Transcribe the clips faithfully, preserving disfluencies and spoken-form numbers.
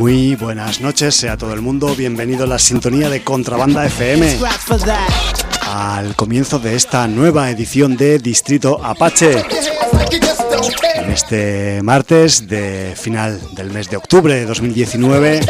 Muy buenas noches, sea todo el mundo bienvenido a la sintonía de Contrabanda F M, al comienzo de esta nueva edición de Distrito Apache, en este martes de final del mes de octubre de dos mil diecinueve,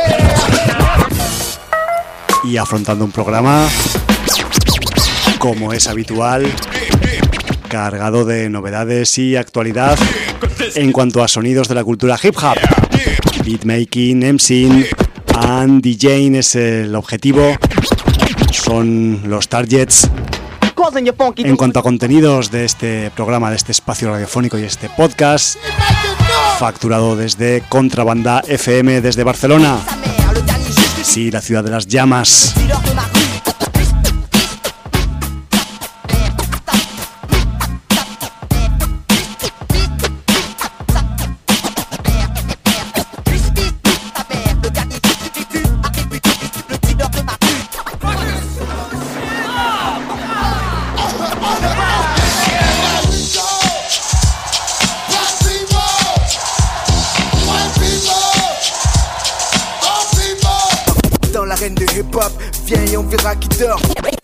y afrontando un programa, como es habitual, cargado de novedades y actualidad en cuanto a sonidos de la cultura hip hop. Beatmaking, emceeing and DJing es el objetivo, son los targets. En cuanto a contenidos de este programa, de este espacio radiofónico y este podcast, facturado desde Contrabanda F M desde Barcelona, sí, la ciudad de las llamas. Viens et on verra qui dort.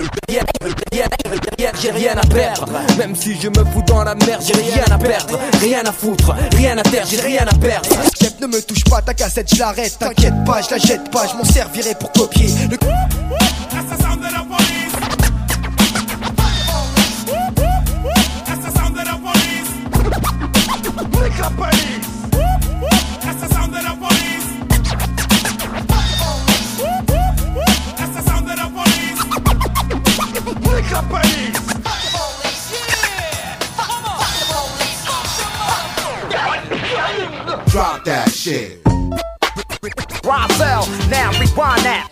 J'ai rien à perdre. Même si je me fous dans la merde, j'ai rien à perdre. Rien à foutre, rien à terre, j'ai rien à perdre. Chef, ne me touche pas, ta cassette, je l'arrête. T'inquiète pas, je la jette pas, je m'en servirai pour copier le... That's the sound of the police. That's the sound of the police. Lick la police. That's the sound of the police. Drop that shit. Roswell, now rewind that.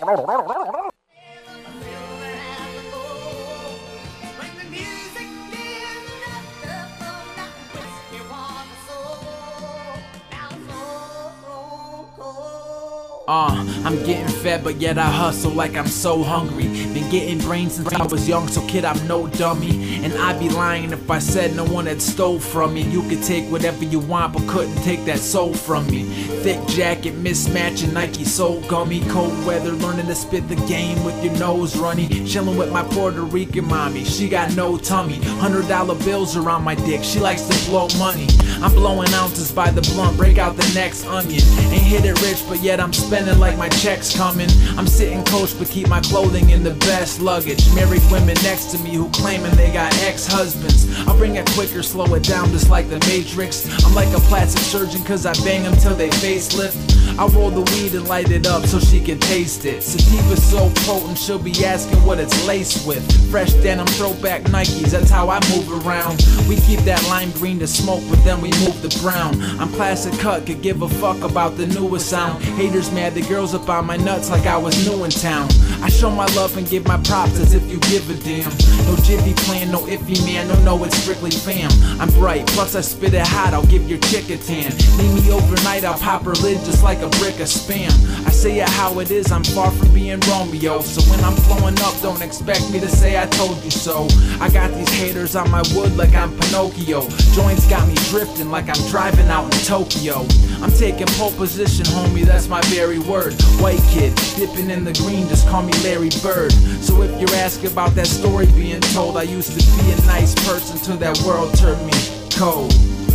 Uh, I'm getting fed, but yet I hustle like I'm so hungry. Been getting brains since I was young, so kid, I'm no dummy. And I'd be lying if I said no one had stole from me. You could take whatever you want, but couldn't take that soul from me. Thick jacket, mismatching Nike soul gummy. Cold weather, learning to spit the game with your nose runny. Chilling with my Puerto Rican mommy, she got no tummy. Hundred dollar bills around my dick, she likes to blow money. I'm blowing ounces by the blunt, break out the next onion. Ain't hit it rich, but yet I'm spending like my checks coming. I'm sitting close but keep my clothing in the best luggage. Married women next to me who claiming they got ex-husbands. I'll bring it quicker, slow it down just like the Matrix. I'm like a plastic surgeon cause I bang them till they facelift. I roll the weed and light it up so she can taste it. Sativa's so potent she'll be asking what it's laced with. Fresh denim, throwback Nikes, that's how I move around. We keep that lime green to smoke but then we move the brown. I'm classic cut, could give a fuck about the newest sound. Haters mad, the girls up on my nuts like I was new in town. I show my love and give my props as if you give a damn. No jiffy plan, no iffy man, no no it's strictly fam. I'm bright, plus I spit it hot, I'll give your chick a tan. Leave me overnight, I'll pop her lid just like a brick of spam. I say it how it is, I'm far from being Romeo. So when I'm blowing up, don't expect me to say I told you so. I got these haters on my wood like I'm Pinocchio. Joints got me drifting like I'm driving out in Tokyo. I'm taking pole position, homie, that's my very word. White kid, dipping in the green, just call me Larry Bird. So if you're asking about that story being told, I used to be a nice person till that world turned me cold.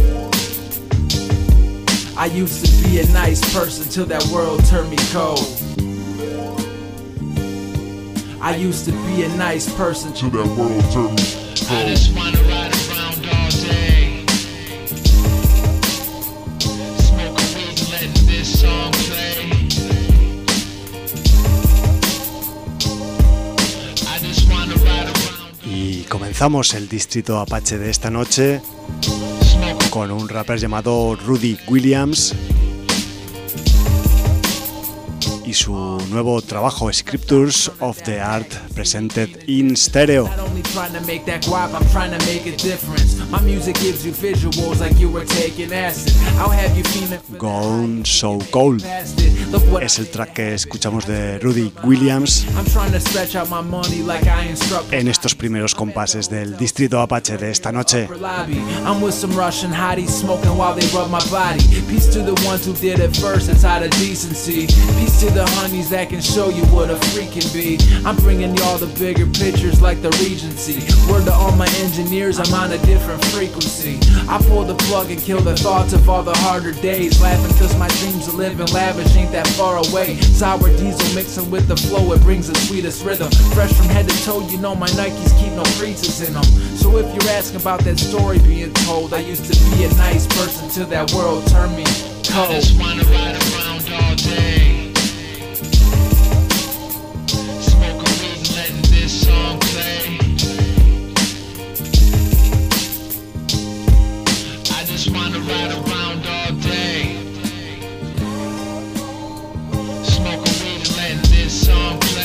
I used to be a nice person till that world turned me cold. I used to be a nice person till that world turned me cold. I just wanna ride around all day, smoke a weed and letting this song play. I just wanna ride around. Y comenzamos el Distrito Apache de esta noche con un rapper llamado Rudy Williams y su nuevo trabajo Scriptures of the Art Presented in Stereo. trying to make that guap, I'm trying to make a difference. My music gives you visuals like you were taking acid. I'll have you feeling Gone So Cold es el track que escuchamos de Rudy Williams en estos primeros compases del Distrito Apache de esta noche. I'm with some Russian hotties smoking while they rub my body. Peace to the ones who did it first, it's out of decency. Peace to the honeys that can show you what a freak can be. I'm bringing y'all the bigger pictures like the Regency. Word to all my engineers, I'm on a different frequency. I pull the plug and kill the thoughts of all the harder days. Laughing cause my dreams of living lavish ain't that far away. Sour diesel mixing with the flow, it brings the sweetest rhythm. Fresh from head to toe, you know my Nikes keep no creases in them. So if you're asking about that story being told, I used to be a nice person till that world turned me cold. I just wanna ride around all day, smoking weed and letting this song play. I just wanna ride around all day, smoking weed and letting this song play.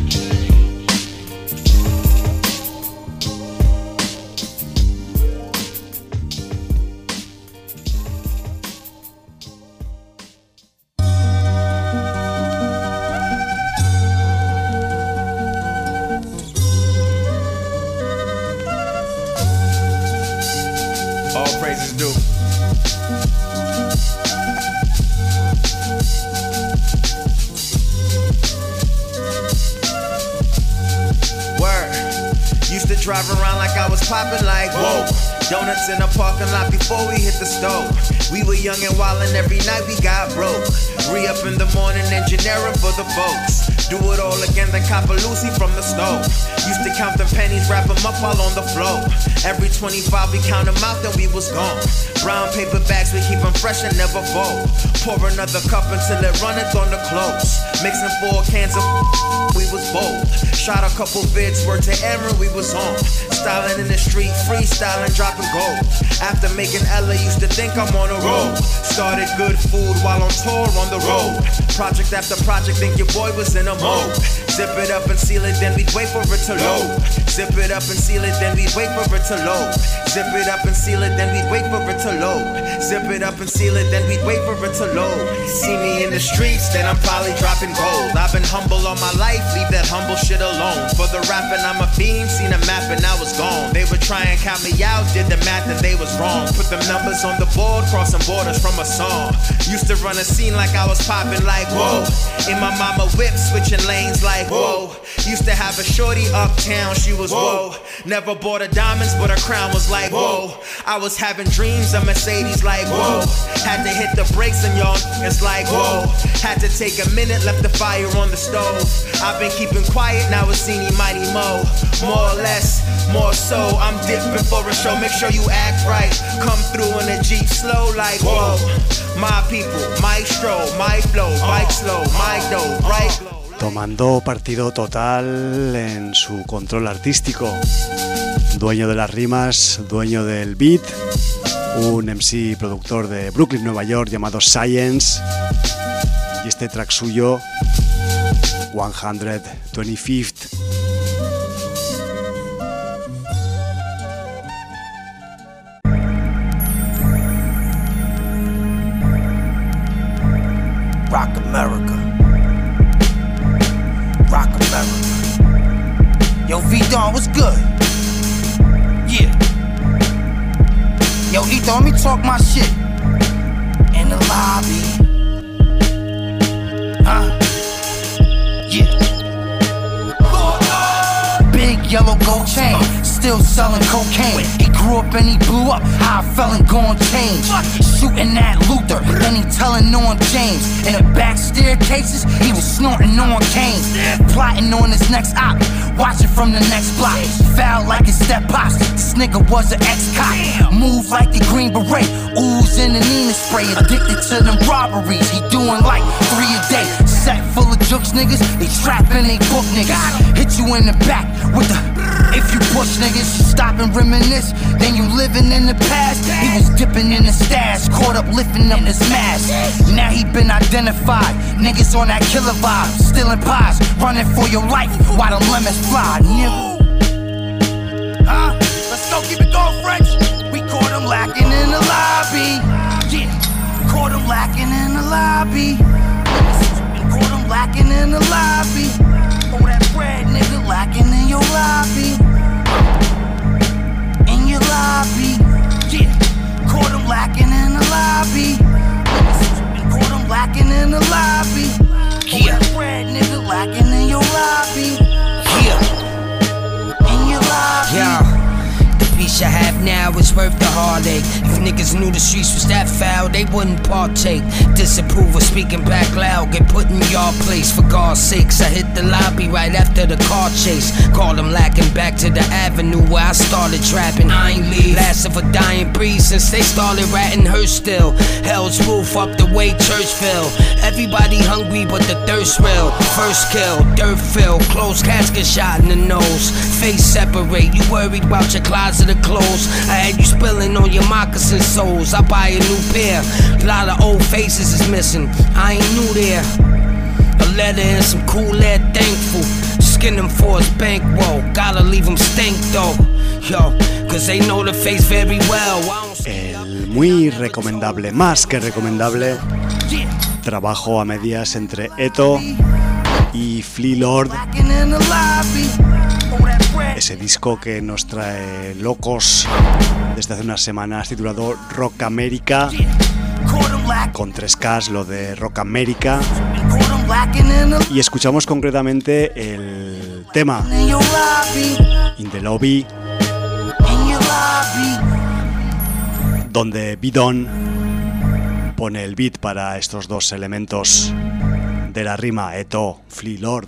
Drive around like I was poppin' like whoa. Donuts in the parking lot before we hit the stove. We were young and wildin', every night we got broke. Re-up in the morning, engineering for the folks. Do it all again, then cop a Lucy from the stove. Used to count them pennies, wrap them up while on the floor. Every twenty-five we count them out, then we was gone. Brown paper bags, we keep them fresh and never fold. Pour another cup until it runneth on the close. Mixing four cans of we was bold. Shot a couple vids, word to Aaron, we was on. Styling in the street, freestyling, dropping gold. After making Ella, used to think I'm on a roll. Started good food while on tour on the road. Project after project, think your boy was in a mode. Zip it up and seal it, then we'd wait for it to load. Zip it up and seal it, then we'd wait for it to load. Zip it up and seal it, then we'd wait for it to load. Zip it up and seal it, then we'd wait for it to load. See me in the streets, then I'm probably dropping gold. I've been humble all my life, leave that humble shit alone. For the rapping, I'm a fiend, seen a map and I was gone. They would try and count me out, did the math and they was wrong. Put them numbers on the board, crossing borders from a song. Used to run a scene like I was popping like whoa. In my mama whip, switching lanes like whoa. Used to have a shorty uptown, she was whoa. Never bought her diamonds, but her crown was like whoa. I was having dreams of Mercedes like whoa. Had to hit the brakes and y'all it's like whoa. Had to take a minute, left the fire on the stove. I've been keeping quiet, now it's Eeny Mighty Mo. More or less, more so, I'm dipping for a show. Make sure you act right, come through in a Jeep slow like whoa. My people, maestro, my flow, bike slow, my dough, right? Tomando partido total en su control artístico. Dueño de las rimas, dueño del beat. Un M C productor de Brooklyn, Nueva York, llamado Science. Y este track suyo, one twenty-fifth. Rock America. Rock America. Yo, V-Don, what's good? Yeah. Yo, Etho, let me talk my shit. In the lobby. Huh? Yeah. Big yellow gold chain, still selling cocaine. He grew up and he blew up, how I fell and gon' change. Shooting at Luther, then he telling on James. In the back staircases, he was snorting on canes. Plotting on his next op, watching from the next block. Foul like his step pops, this nigga was an ex-cop. Move like the Green Beret, oozing the Nina spray. Addicted to them robberies, he doing like three a day. Set full of jokes, niggas, they trapping, they book niggas. Hit you in the back with the, if you push niggas, you stop and reminisce. Then you living in the past. He was dipping in the stash, caught up lifting up his mask. Now he been identified, niggas on that killer vibe. Stealing pies, running for your life while the lemons fly, nigga. Yeah. The peace I have now is worth the heartache. If niggas knew the streets was that foul, they wouldn't partake. Disapprove of speaking back loud, get put in your place. For God's sakes, I hit the lobby right after the car chase. Called them lacking back to the avenue where I started trapping. I ain't leave, last of a dying breed since they started ratting her still. Hell's roof up the way church fell. Everybody hungry but the thirst real. First kill, dirt fill, closed casket shot in the nose. Face separate, you worried about your closet of clothes. I had you spilling on your moccasin soles. I buy a new pair. A lot of old faces is missing. I ain't new there. A letter and some cool air thankful. Skin them for his bankroll. Gotta leave them stink though. Yo, cause they know the face very well. El muy recomendable, más que recomendable, trabajo a medias entre Eto y Flea Lord. Ese disco que nos trae locos desde hace unas semanas, titulado Rock America, con tres Ks, lo de Rock America. Y escuchamos concretamente el tema In the Lobby, donde Bidon pone el beat para estos dos elementos de la rima, Eto, Flea Lord.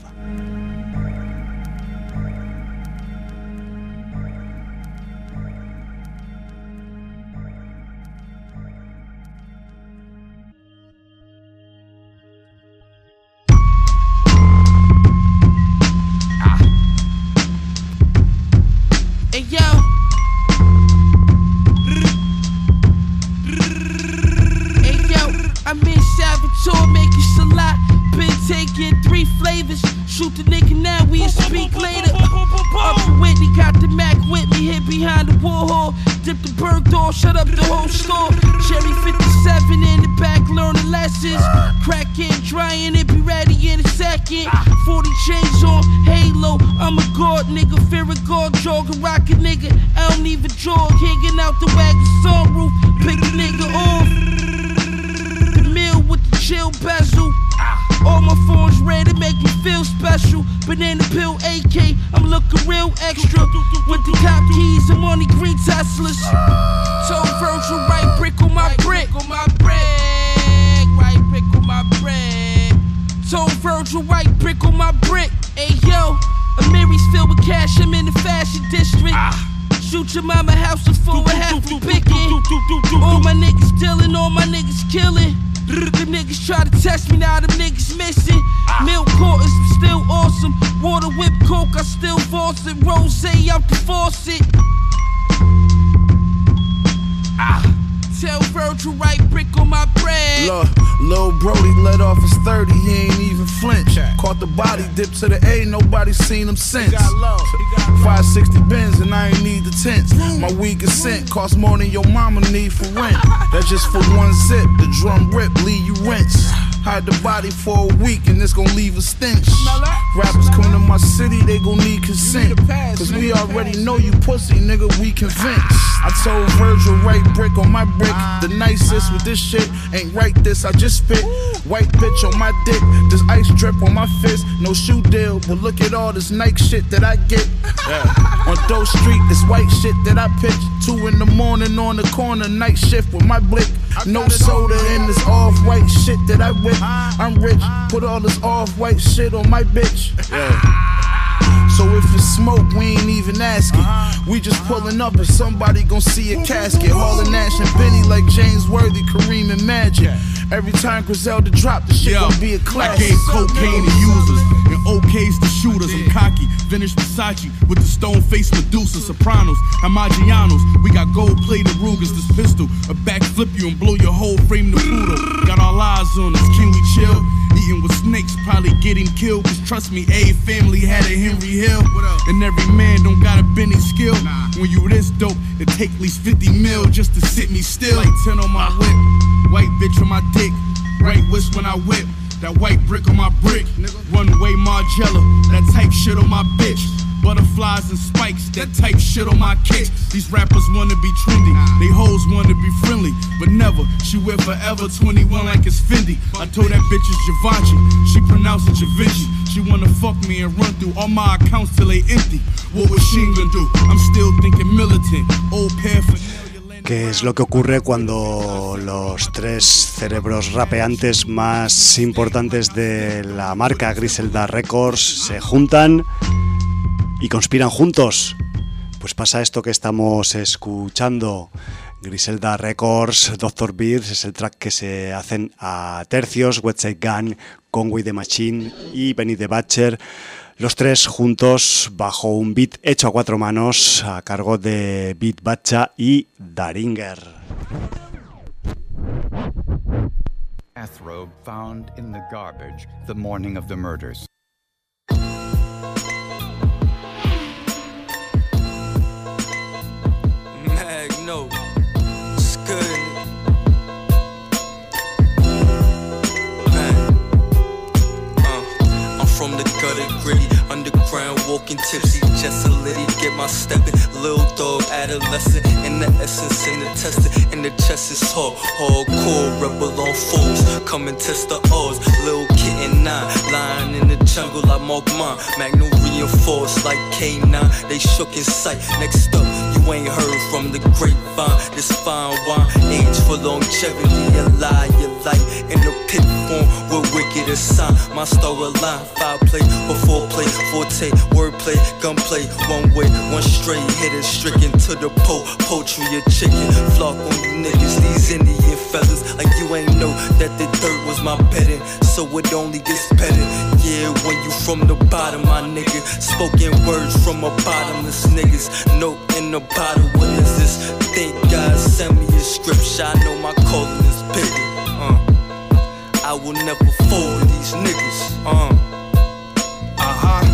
Shoot the nigga now, we speak later. Up to Whitney, got the Mac with me, hit behind the Warhol. Dip the bird door, shut up the whole store. Cherry fifty-seven in the back, learning lessons. Cracking, drying it, be ready in a second. forty chains on, halo, I'm a god nigga. Fear a god, jog a rocket nigga. I don't even jog, hanging out the wagon sunroof. Pick a nigga off. The mill with the chill bezel. All my phones red, it make me feel special. Banana pill A K, I'm looking real extra. With the cop keys, I'm on the green Teslas. Told Virgil, right brick on my brick. On my brick, right brick on my brick. Told Virgil, right brick on my brick. Hey yo, Amiri's filled with cash, I'm in the fashion district. Shoot your mama house before I have to pick it. All my niggas dealing, all my niggas killing. Them niggas try to test me, now them niggas missing. Milk quarters, still awesome. Water whip coke, I still force it. Rose out the faucet. Ah. Tell Virgil, right brick on my bread. Look, Lil Brody let off his thirty, he ain't even flinch. Caught the body, dip to the A, nobody seen him since. five sixty Benz and I ain't need the tents. My weed is sent, cost more than your mama need for rent. That's just for one zip, the drum rip, leave you rinse. Hide the body for a week and it's gon' leave a stench. Rappers come to my city, they gon' need consent. Cause we already know you pussy, nigga, we convinced. I told Virgil, right brick on my brick. The nicest with this shit, ain't right this, I just spit. White bitch on my dick, this ice drip on my fist. No shoe deal, but look at all this Nike shit that I get. Yeah. On Doe Street, this white shit that I pitch. Two in the morning on the corner, night shift with my blick. No soda in this off-white shit that I whip. I'm rich, put all this off-white shit on my bitch. Yeah. So if it's smoke, we ain't even asking. We just pulling up and somebody gon' see a casket. Hauling Nash and Benny like James Worthy, Kareem and Magic. Every time Griselda drop, the shit gon' be a classic. I gave cocaine to users and okays to shooters. I'm cocky, vintage Versace with the stone-faced Medusa. Sopranos, Amagianos, we got gold-plated Rugers. This pistol, a backflip you and blow your whole frame to Pluto. Got all eyes on us, can we chill? Eating with snakes, probably get him killed. Cause trust me, a family had a Henry Hill. And every man don't got a Benny skill. When you this dope, it take at least fifty mil just to sit me still. Like ten on my whip, white bitch on my dick, right wrist when I whip. That white brick on my brick, runway Margiela, that type shit on my bitch. Butterflies and spikes, that type shit on my kicks. These rappers wanna be trendy, they hoes wanna be friendly, but never. She wear forever twenty-one like it's Fendi. I told that bitch it's Givenchy, she pronounced it Givenchy. She wanna fuck me and run through all my accounts till they empty. What was she gonna do? I'm still thinking militant. Old paraphernalia. ¿Qué es lo que ocurre cuando los tres cerebros rapeantes más importantes de la marca Griselda Records se juntan y conspiran juntos? Pues pasa esto que estamos escuchando. Griselda Records, doctor Beers es el track que se hacen a tercios, Westside Gun, Conway the Machine y Benny the Butcher, los tres juntos bajo un beat hecho a cuatro manos a cargo de Beat Bacha y Daringer. Bathrobe found in the garbage the morning of the murders. Magno. Good. Man. Uh, I'm from the gutter gritty, underground, walking tipsy, just a litty, get my steppin', little dog, adolescent, in the essence, in the testing, in the chest is hard, hardcore, rebel on foes, come and test the odds, little kitten nine, lying in the jungle, I mark mine, Magno reinforced like K nine, they shook in sight, next up, you ain't heard from the grapevine, this fine wine, age for longevity, a lie, you like, in the pit form, we're wicked as sign, my star align, five play, before play, forte, wordplay, gunplay, one way, one straight, hit it stricken to the pole, poultry or chicken, flock on you niggas, these Indian fellas, like you ain't know that the dirt was my bedding, so it only gets better, yeah, when you from the bottom, my nigga, spoken words from a bottomless niggas, note in the bottle, what is this, thank God send me a scripture, I know my calling is bigger, uh, I will never fold to these niggas, uh, uh-huh,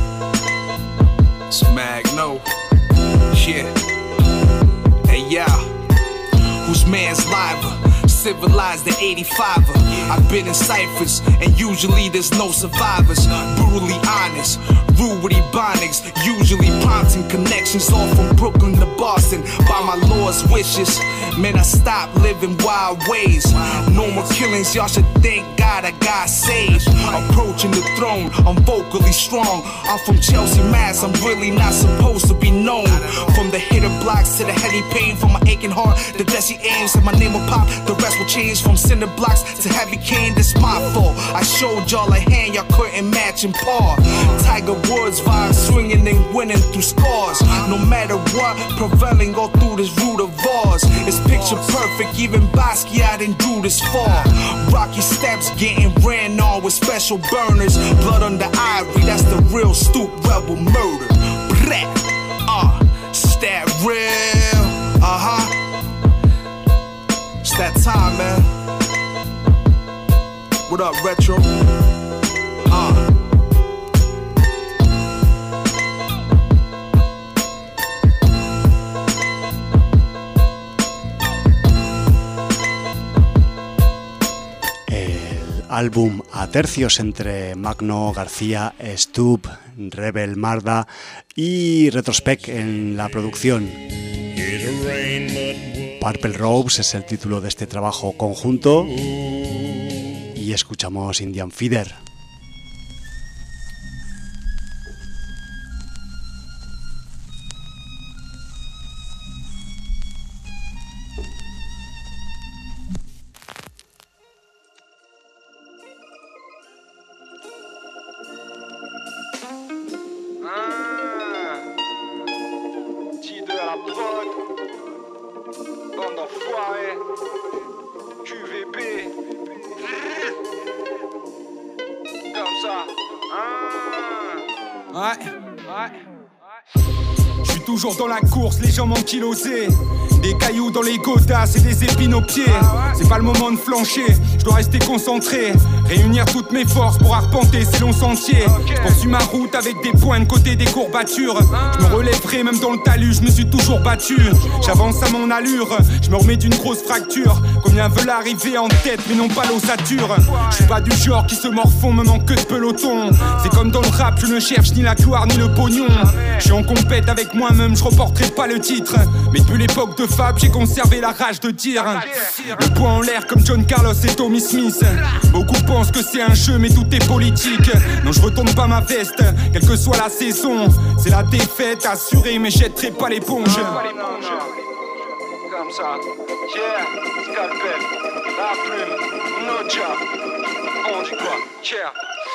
it's Magno, yeah, hey yeah, whose man's liver? Civilized the eighty-fiver. I've been in ciphers, and usually there's no survivors. Brutally honest, rude with ebonics. Usually prompting connections all from Brooklyn to Boston. By my Lord's wishes, man, I stopped living wild ways. No more killings, y'all should thank God I got saved. Approaching the throne, I'm vocally strong. I'm from Chelsea, Mass, I'm really not supposed to be known. From the hitter blocks to the heady pain, from my aching heart, the Desi aims, and my name will pop. The rest will change from cinder blocks to heavy cane, that's my fault. I showed y'all a hand y'all couldn't match in par. Tiger Woods vibe, swinging and winning through scars. No matter what, prevailing all through this root of ours. It's picture perfect, even Basquiat didn't do this far. Rocky steps getting ran on with special burners. Blood on the ivory, that's the real stoop rebel murder. Blah, uh, it's that real, uh-huh. It's that time, man. What up, Retro? Uh. El álbum a tercios entre Magno, García, Stup, Rebel Marda y Retrospect en la producción. Purple Rose es el título de este trabajo conjunto y escuchamos Indian Feeder. Toujours dans la course, les jambes ankylosées. Des cailloux dans les godasses et des épines aux pieds. C'est pas le moment de flancher, je dois rester concentré. Réunir toutes mes forces pour arpenter ces longs sentiers. Je poursuis ma route avec des points de côté, des courbatures. Je me relèverai même dans le talus, je me suis toujours battu. J'avance à mon allure, je me remets d'une grosse fracture. Combien veulent arriver en tête mais non pas l'ossature. Je suis pas du genre qui se morfond, me manque que de peloton. C'est comme dans le rap, je ne cherche ni la gloire ni le pognon. Je suis en compète avec moi-même. même je reporterai pas le titre. Mais depuis l'époque de Fab, j'ai conservé la rage de dire. Le poing en l'air comme John Carlos et Tommy Smith. Beaucoup pensent que c'est un jeu mais tout est politique. Non, je retourne pas ma veste, quelle que soit la saison. C'est la défaite assurée mais jetterai pas l'éponge. Comme ça, yeah, Scalpel, la plume, no job. On dit quoi, yeah.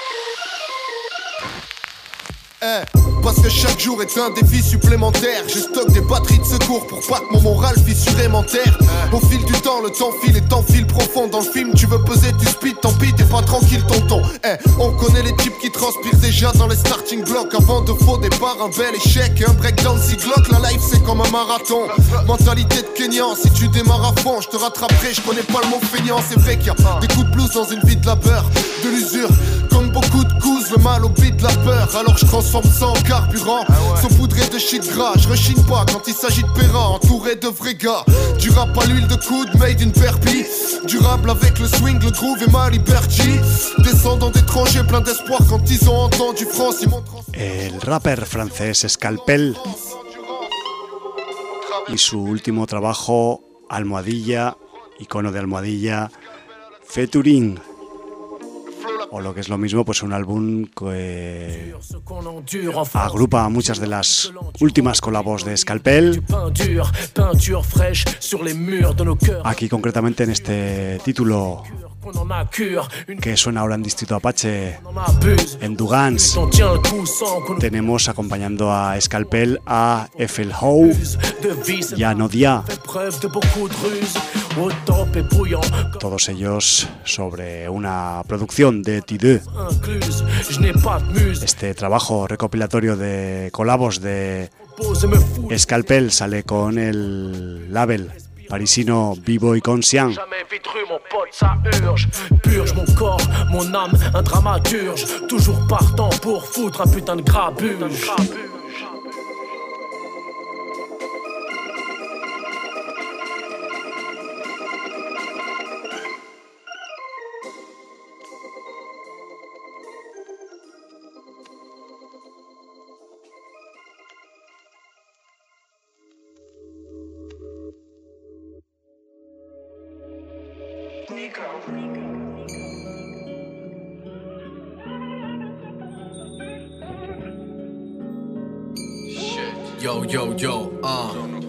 Eh, parce que chaque jour est un défi supplémentaire. Je stocke des batteries de secours pour pas que mon moral fissuré m'enterre. Au fil du temps, le temps file et t'enfile profond. Dans le film, tu veux peser, tu speed, tant pis, t'es pas tranquille, tonton. Eh, on connaît les types qui transpirent déjà dans les starting blocks. Avant de faux départ, un bel échec et un breakdown cycloque. La life c'est comme un marathon. Mentalité de Kenyan, si tu démarres à fond, je te rattraperai. Je connais pas le mot feignant, c'est vrai qu'il y a des coups de blues dans une vie de labeur, de l'usure. Comme beaucoup de coups, le mal au beat de la peur. Alors je transforme ça en carburant, ah ouais. Saupoudré de shit gras. Je rechigne pas quand il s'agit de Perra, entouré de vrais gars. Du rap à l'huile de coude, made in Perpi. Durable avec le swing, le groove et ma liberty. Descendant d'étrangers plein d'espoir quand ils ont entendu France, ils m'ont transformé. El rapper francés Scalpel y su último trabajo, Almohadilla, icono de Almohadilla, featuring, o lo que es lo mismo, pues un álbum que agrupa muchas de las últimas colabos de Scalpel. Aquí concretamente en este título que suena ahora en Distrito Apache, en Dugans, tenemos acompañando a Scalpel a F L Howe y a Nodia, todos ellos sobre una producción de T deux. Este trabajo recopilatorio de colabos de Scalpel sale con el label parisino B-Boy Conscient. Jamais vitru, mon pote, ça urge. Purge mon corps, mon âme, un dramaturge. Toujours partant pour foutre un putain de grabuge. Yo, yo, yo, uh.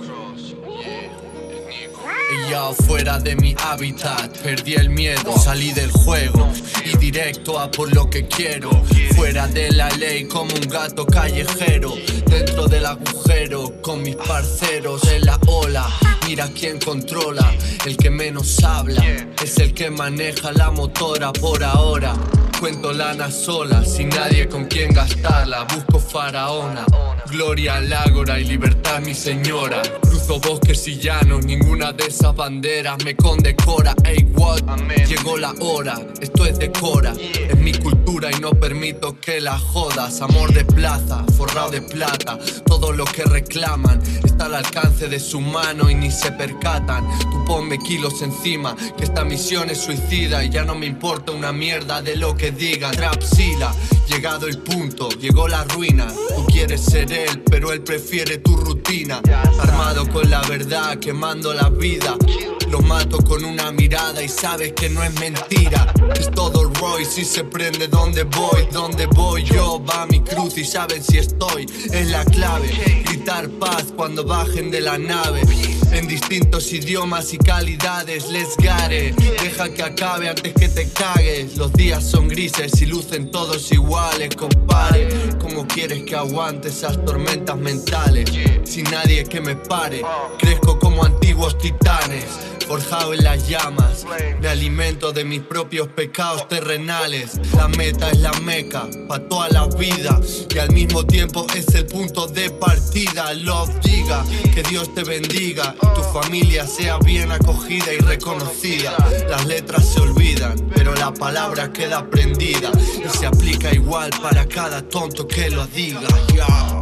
Y ya fuera de mi hábitat, perdí el miedo, salí del juego y directo a por lo que quiero. Fuera de la ley como un gato callejero, dentro del agujero con mis parceros en la ola. Mira quién controla, el que menos habla es el que maneja la motora por ahora. Cuento lana sola, sin nadie con quien gastarla. Busco faraona, gloria al ágora y libertad mi señora. Cruzo bosques y llanos, ninguna de esas banderas me condecora. Ey, what? Llegó la hora, esto es decora. Es mi cultura y no permito que la jodas. Amor de plaza, forrado de plata. Todo lo que reclaman está al alcance de su mano y ni se percatan. Tú ponme kilos encima, que esta misión es suicida y ya no me importa una mierda de lo que digan. Trapsila, llegado el punto, llegó la ruina. Tú quieres ser él, pero él prefiere tu rutina. Armado con la verdad, quemando la vida. Lo mato con una mirada y sabes que no es mentira. Es todo Royce y se prende donde voy. Donde voy yo, va mi cruz y saben si estoy. Es la clave, gritar paz cuando bajen de la nave. En distintos idiomas y calidades, let's get it. Deja que acabe antes que te cagues. Los días son grises y lucen todos iguales, compare. ¿Cómo quieres que aguante esas tormentas mentales? Sin nadie que me pare, crezco como antiguos titanes. Forjado en las llamas, me alimento de mis propios pecados terrenales. La meta es la meca, pa' toda la vida. Y al mismo tiempo es el punto de partida. Love diga, que Dios te bendiga. Tu familia sea bien acogida y reconocida. Las letras se olvidan, pero la palabra queda aprendida. Y se aplica igual para cada tonto que lo diga. Yeah.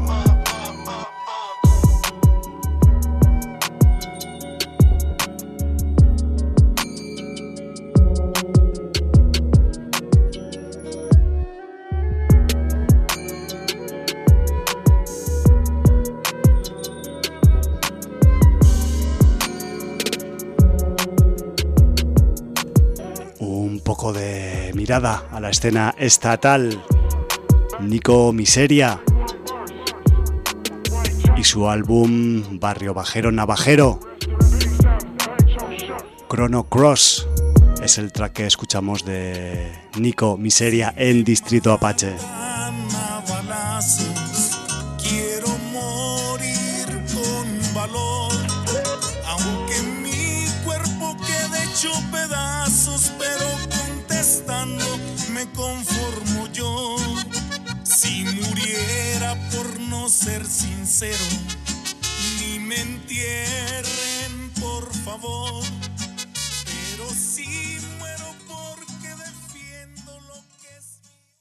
poco de mirada a la escena estatal. Nico Miseria y su álbum Barrio Bajero Navajero. Chrono Cross es el track que escuchamos de Nico Miseria en Distrito Apache. Quiero morir con valor, aunque mi cuerpo quede hecho pedazos, pero contestando me conformo yo. Si muriera por no ser sincero, ni me entierren, por favor. Pero si muero porque defiendo lo que es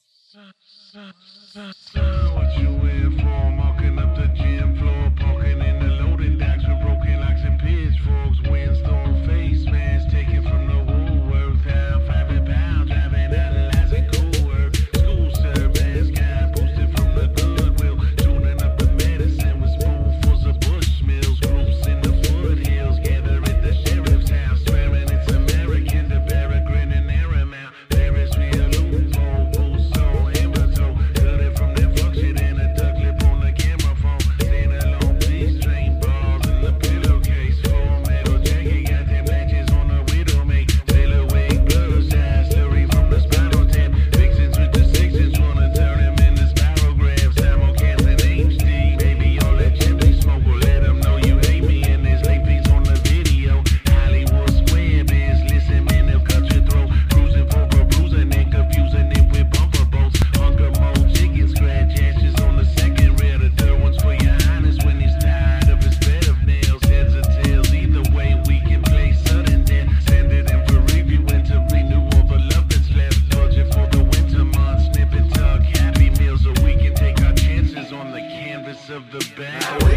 mío. What you in for? Marking up the gym floor, parking in the loading docks with broken locks and pitchforks. Windstorm face masks taken from the Woolworth. Half five pounds, driving analyzing cool work. School surveys got posted from the Goodwill. Tuning up the medicine with spoonfuls of Bushmills. Groups in the foothills gather at the sheriff's house, swearing it's American. The Peregrine and Aramount. There is real loophole, boost on hammer toe. Cut it from that fuck shit and a duck lip on the camera phone. Stand alone, please train balls in the pillowcase. Full metal jacket, got them latches on a widow make. Sail away, blood size, slurry from the spinal tap. Vixens with the sixes, wanna turn him into spirographs. Simulcast in H D, baby, all that chimney smoke will let them know you hate me. And there's late fees on the video. Hollywood square biz, listen man, they'll cut your throat. Cruising for a bruising and confusing it with bumper boats. Hunger mode, chicken scratch, ashes on the second rail. The third one's for your highness when he's tired of his bed of nails. Heads or tails, either way we can play sudden death. Send it in for review and to renew all the love that's left. Budget for the winter months, snip and tuck, happy meals so we can take our chances on the canvas of the bag.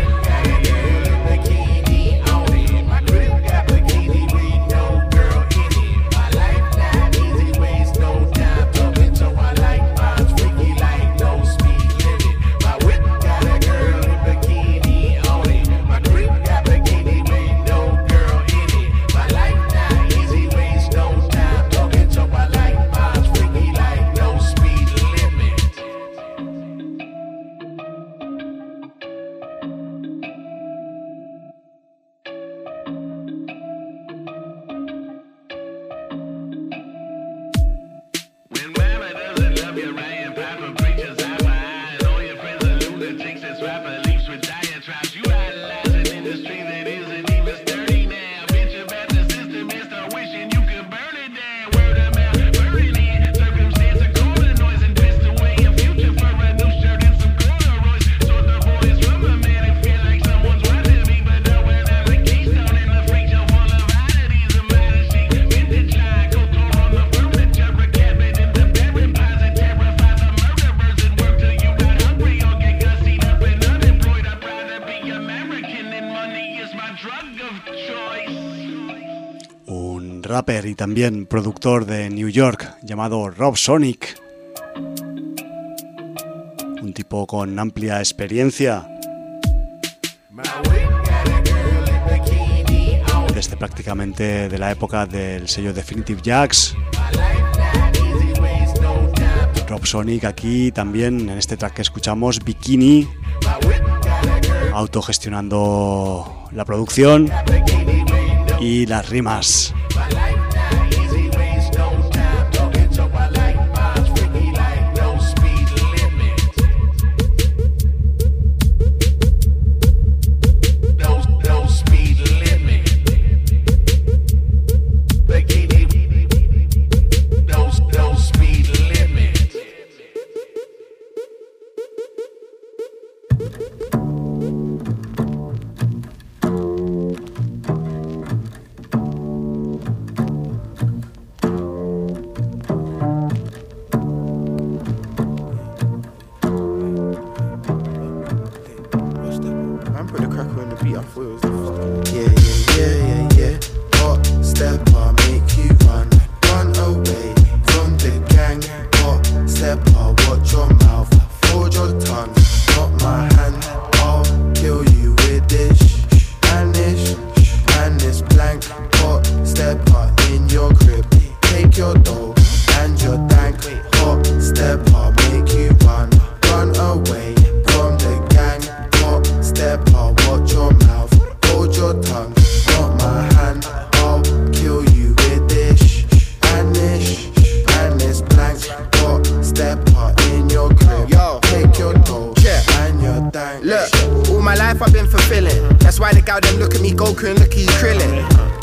Rapper y también productor de New York llamado Rob Sonic, un tipo con amplia experiencia desde prácticamente de la época del sello Definitive Jacks. Rob Sonic aquí también en este track que escuchamos, Bikini, autogestionando la producción y las rimas. Step up in your crib, take your dough. why the gal them look at me Goku and look at you Krillin.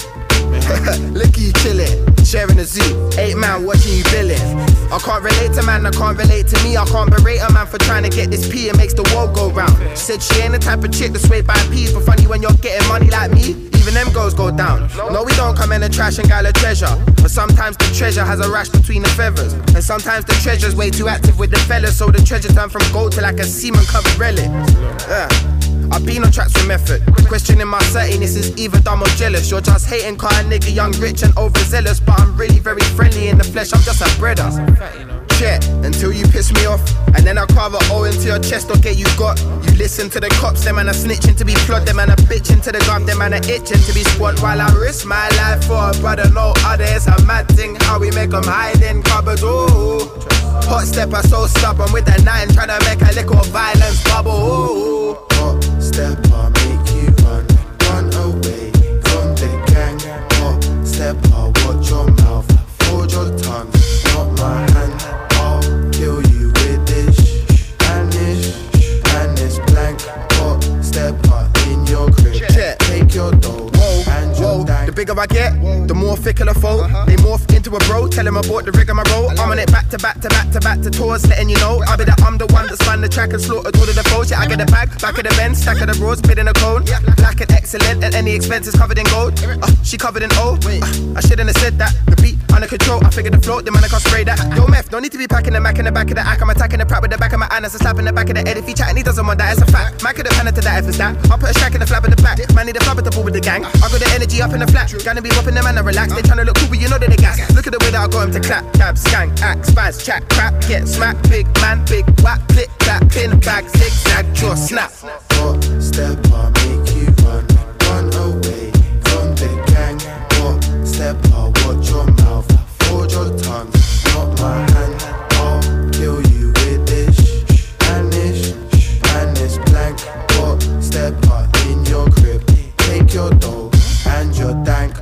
Look at you chillin', sharing a zoo, eight man watching you billing. I can't relate to man, I can't relate to me. I can't berate a man for trying to get this P. It makes the world go round. She said she ain't the type of chick to sway by peas. But funny when you're getting money like me, even them girls go down. No, we don't come in the trash and gather treasure. But sometimes the treasure has a rash between the feathers. And sometimes the treasure's way too active with the fellas. So the treasure turn from gold to like a semen covered relic. Yeah. I've been on tracks with method, questioning my certainness is either dumb or jealous. You're just hating car a nigga young, rich and overzealous. But I'm really very friendly in the flesh, I'm just a brother. Check, until you piss me off, and then I'll carve a O into your chest or get you got. You listen to the cops, them and are snitching to be plot, them and are bitching to the gum, them and are itching to be squat. While I risk my life for a brother, no other, it's a mad thing how we make them hide in cupboards, ooh. Hot stepper so stubborn with a nine, trying to make a little violence bubble, ooh. Hot stepper make you run, run away from the gang. Hot stepper, watch your mouth, hold your tongue, not my hand. I'll kill you with this and this and this blank. Hot stepper in your crib, Check. take your dough and your dank. The bigger I get, the more fickle I fold. They morph into a bro, tell him I bought the rig on my roll. I'm on it back to back to back to back to tours, letting you know I'll be the I'm the one that spun the track and slaughtered all of the foes. Yeah, I get the bag, back of the Benz, stack of the bros, bid in a cone. Black and excellent, and any expenses covered in gold. Uh, she covered in O. Uh, I shouldn't have said that. The beat under control, I figured the float, the man I can't spray that. Yo, meth, no need to be packing the Mac in the back of the act. I'm attacking the prop with the back of my anus, a slap in the back of the head. If he chatting, he doesn't want that, it's a fact. Mac could have handed to that if it's that. I'll put a shack in the flap at the back. Man need a flap at the ball with the gang. I got the energy up in the flat. Gonna be whopping them and I relax. They tryna look cool, but you know that they gas. Look at the way that I got him to clap, dab, skank, act, spaz, chat, crap, get smacked. Big man, big whack, click, clap, pin, bag, zigzag, jaw, snap. Hot stepper make you run, run away from the gang. Hot stepper, watch your mouth, hold your tongue, not my hand. I'll kill you with this and this and this blank. Hot stepper in your crib, take your dough and your dank.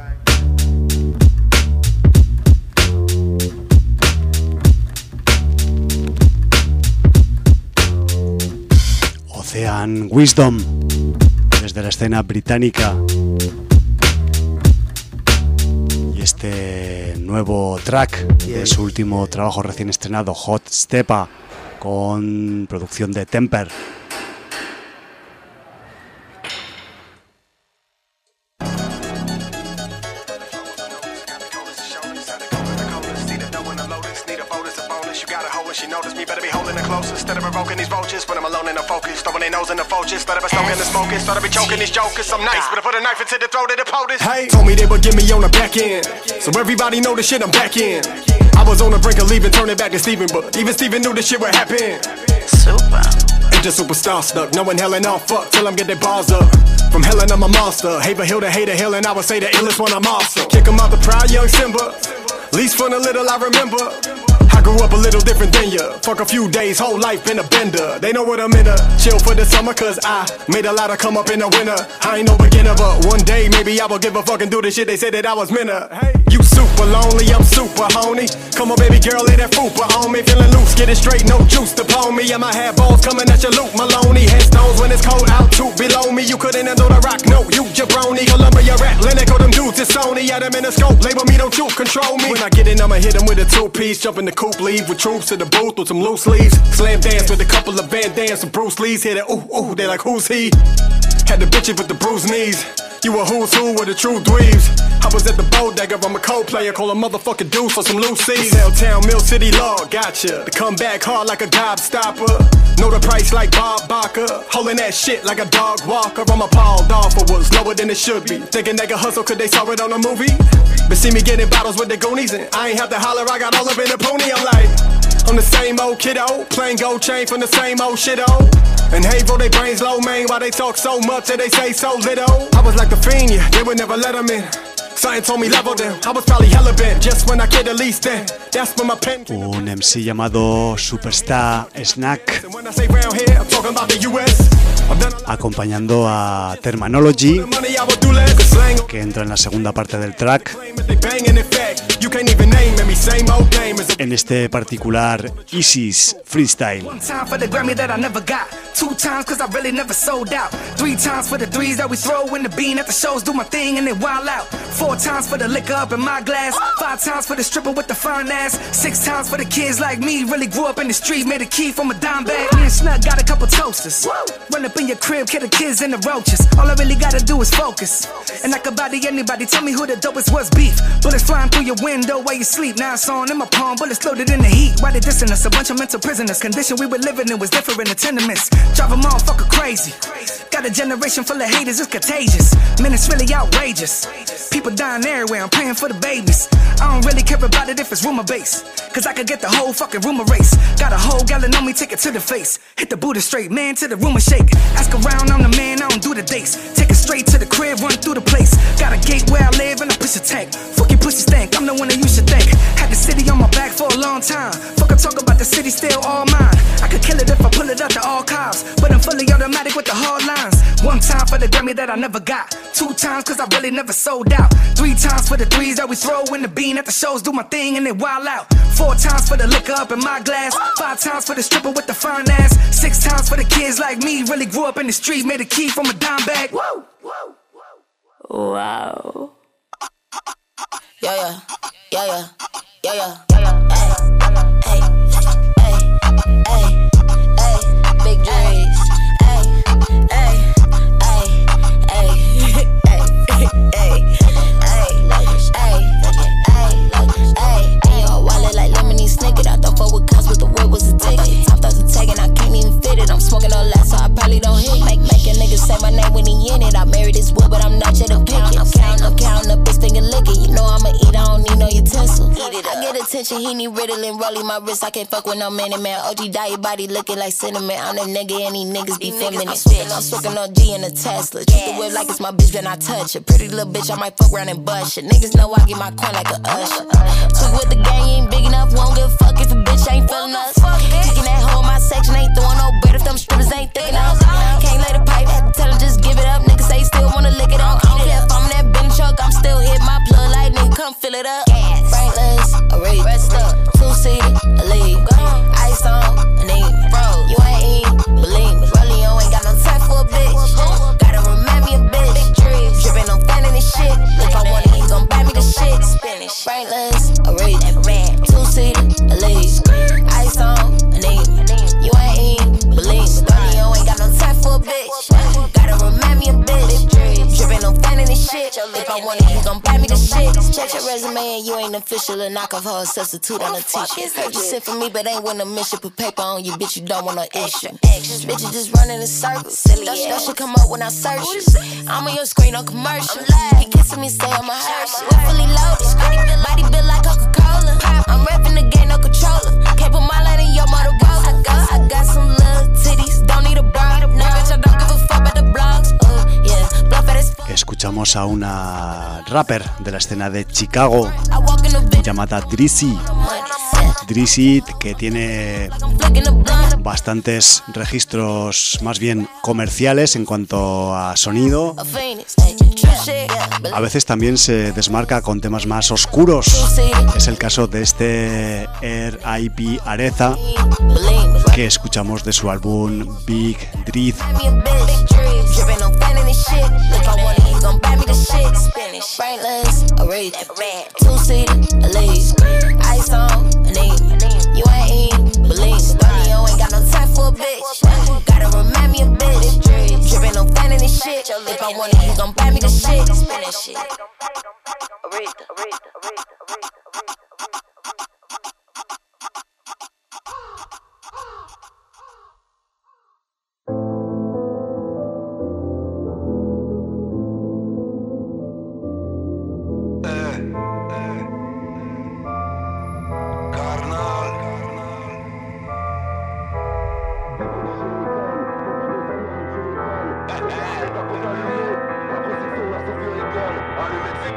Ocean Wisdom, desde la escena británica. Y este nuevo track de su último trabajo recién estrenado, Hot Stepper, con producción de Temper. Instead of evoking these vultures, when I'm alone and I'm focused, throwing their nose in the vultures. Started by smoking the smokers, started by choking these jokers. I'm nice, but I put a knife into the throat of the POTUS. Hey, told me they would get me on the back end, so everybody know the shit I'm back in. I was on the brink of leaving, turning back to Steven, but even Steven knew the shit would happen. Super. Ain't just superstar stuck, knowing hell and all fuck till I'm getting bars up. From hellin' I'm a monster, hater hill to hater hill, and I would say the illest one I'm awesome. Kick him out the proud young Simba, least from the little I remember. I grew up a little different than ya. Fuck a few days, whole life been a bender. They know what I'm in a chill for the summer, cause I made a lot of come up in the winter. I ain't no beginner, but one day maybe I will give a fuck and do the shit they said that I was meant to. Hey, you super lonely, I'm super honey. Come on, baby girl, lay that fupa on me. Feeling loose, get it straight, no juice to pull me. And my hair balls coming at your loop, Maloney. Headstones when it's cold out, two below me. You couldn't handle the rock, no, you jabroni. Columbia rap, Lennox, them dudes, it's Sony. At them in the scope, label me, don't you control me. When I get in, I'ma hit them with a two-piece, jump in the coupe, leave with troops to the booth with some loose sleeves. Slam dance with a couple of Van Dams and Bruce Lee's. Hit it, ooh, ooh, they like, who's he? Had the bitches with the bruised knees. You a who's who with the true dweebs. I was at the bodega, I'm a cold player, call a motherfucking deuce for some loose seeds. Town, Mill City Law, gotcha. To come back hard like a gobstopper. Know the price like Bob Barker. Holding that shit like a dog walker. I'm appalled off of what's lower than it should be. Thinking they could hustle cause they saw it on a movie. But see me getting bottles with the Goonies and I ain't have to holler, I got all up in the pony. I'm like, I'm the same old kiddo, plain gold chain from the same old shit oh. And Havo, they brains low, man, why they talk so much and they say so little. I was like the fiend, yeah, they would never let them in. Something told me level them, I was probably hella bent, just when I get the least then. That's when my pen. Un M C llamado Superstar Snack, acompañando a Terminology, que entra en la segunda parte del track. You can't even name me, same old game as a En este particular Isis Freestyle. One time for the Grammy that I never got. Two times cause I really never sold out. Three times for the threes that we throw in the bean at the shows. Do my thing and then wild out. Four times for the liquor up in my glass. Five times for the stripper with the fine ass. Six times for the kids like me. Really grew up in the street, made a key from a dime bag. Me and Snug got a couple toasters. Run up in your crib, kill the kids and the roaches. All I really gotta do is focus. And I could body anybody, tell me who the dopest was beef. Bullets flying through your window while you sleep. Now it's on in my palm, bullets loaded in the heat. Why they dissing us? A bunch of mental prisoners. Condition we were living in was different in tenements. Drive a motherfucker crazy. Got a generation full of haters, it's contagious. Man, it's really outrageous. People dying everywhere, I'm praying for the babies. I don't really care about it if it's rumor based. Cause I could get the whole fucking room erased. Got a whole gallon on me, take it to the face. Hit the Buddha straight, man, to the rumor shake. Ask around, I'm the man, I don't do the dates. Take it straight to the crib, run through the place. Got a gate where I live and a push a tank. Fuck you pussy stank, I'm the one that you should thank. Had the city on my back for a long time. Fuck I talk about the city, still all mine. I could kill it if I pull it out the archives. But I'm fully automatic with the hard lines. One time for the Grammy that I never got. Two times cause I really never sold out. Three times for the threes that we throw in the bean at the shows. Do my thing and then wild out. Four times for the liquor up in my glass. Five times for the stripper with the fine ass. Six times for the kids like me. Really grew up in the street, made a key from a dime bag. Whoa. Wow. Yeah, yeah, yeah, yeah, yeah, yeah, yeah. Hey, hey, hey, hey, hey, big dreams. Hey, hey, hey, hey, hey, hey, hey, hey, hey. Yo, wallet like lemonade snicket. I thought fuck with cops, but the word was a ticket. Top thoughts a tag and I can't even fit it. I'm smoking on last, so I probably don't hit. Make make a nigga say my name when he in it. I married this wood, but I'm not yet a picket. I'm counting, I'm counting up this thing and lick it. You know I'ma eat, I don't need no utensil. I get attention, he need Ritalin, rolling my wrist. I can't fuck with no man, man. O G die body looking like cinnamon. I'm the nigga and these niggas be feminine. I'm smoking, I'm smoking on G in a Tesla. Treat the whip like it's my bitch, then I touch it. Pretty little bitch, I might fuck around and bust it. Niggas know I get my coin like a usher. Tweak with the gang, you ain't big enough. Won't give a fuck if a bitch ain't feeling us. Kicking that hoe in my section, ain't throwing no bread if them strippers ain't thick enough. Can't lay the pipe, had to tell him just give it up. Niggas say still wanna lick it up. I don't care if I'm in that bin truck, I'm still hit my plug like nigga, come fill it up. Franklin's a read, two-seater, a lead. Ice on, a need, you ain't eat, believe me. Rollie on, ain't got no time for a bitch. Gotta remind me a bitch. Drippin' on fan in this shit. If I want it, he gon' buy me the shit. Franklin's a read, two-seater, a lead. Ice on, a need, you ain't eat, believe me. Rollie on, ain't got no time for a bitch. Gotta remind me a bitch. Drippin' on fan in this shit. If I want it, he gon' buy me the shit. Check your resume and you ain't official. A knockoff her, a substitute on a t-shirt. Heard you sit for me, but ain't want a mission. Put paper on you, bitch, you don't want no issue. Bitches just running in circles. That shit come up when I search you. I'm on your screen on commercial. He kissing me, say I'm a Hershey. We're fully loaded. Body built like Coca-Cola. I'm repping the game, no controller. Can't put my line in your Motorola. I got, I got some little titties, don't need a bra. No, bitch, I don't give a fuck about the blogs. Uh, yeah, bluff at his. Escuchamos a una rapper de la escena de Chicago llamada Drizzy. Drizzy, que tiene bastantes registros más bien comerciales en cuanto a sonido. A veces también se desmarca con temas más oscuros. Es el caso de este R I P Areza, que escuchamos de su álbum Big Dread. Franklin's a read, two-seater, a lead. Ice on, a need, you ain't eat, believe me. Rollie ain't got no time for a bitch. Gotta remind me a bitch. Drippin' on fan in this shit. If I want it, he gon' buy me the shit. Spin that shit. Aretha, Aretha, Aretha, Aretha, Aretha.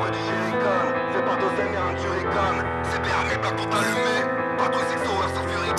C'est permis, pas pour t'allumer. Pas trop sexo, ça furie.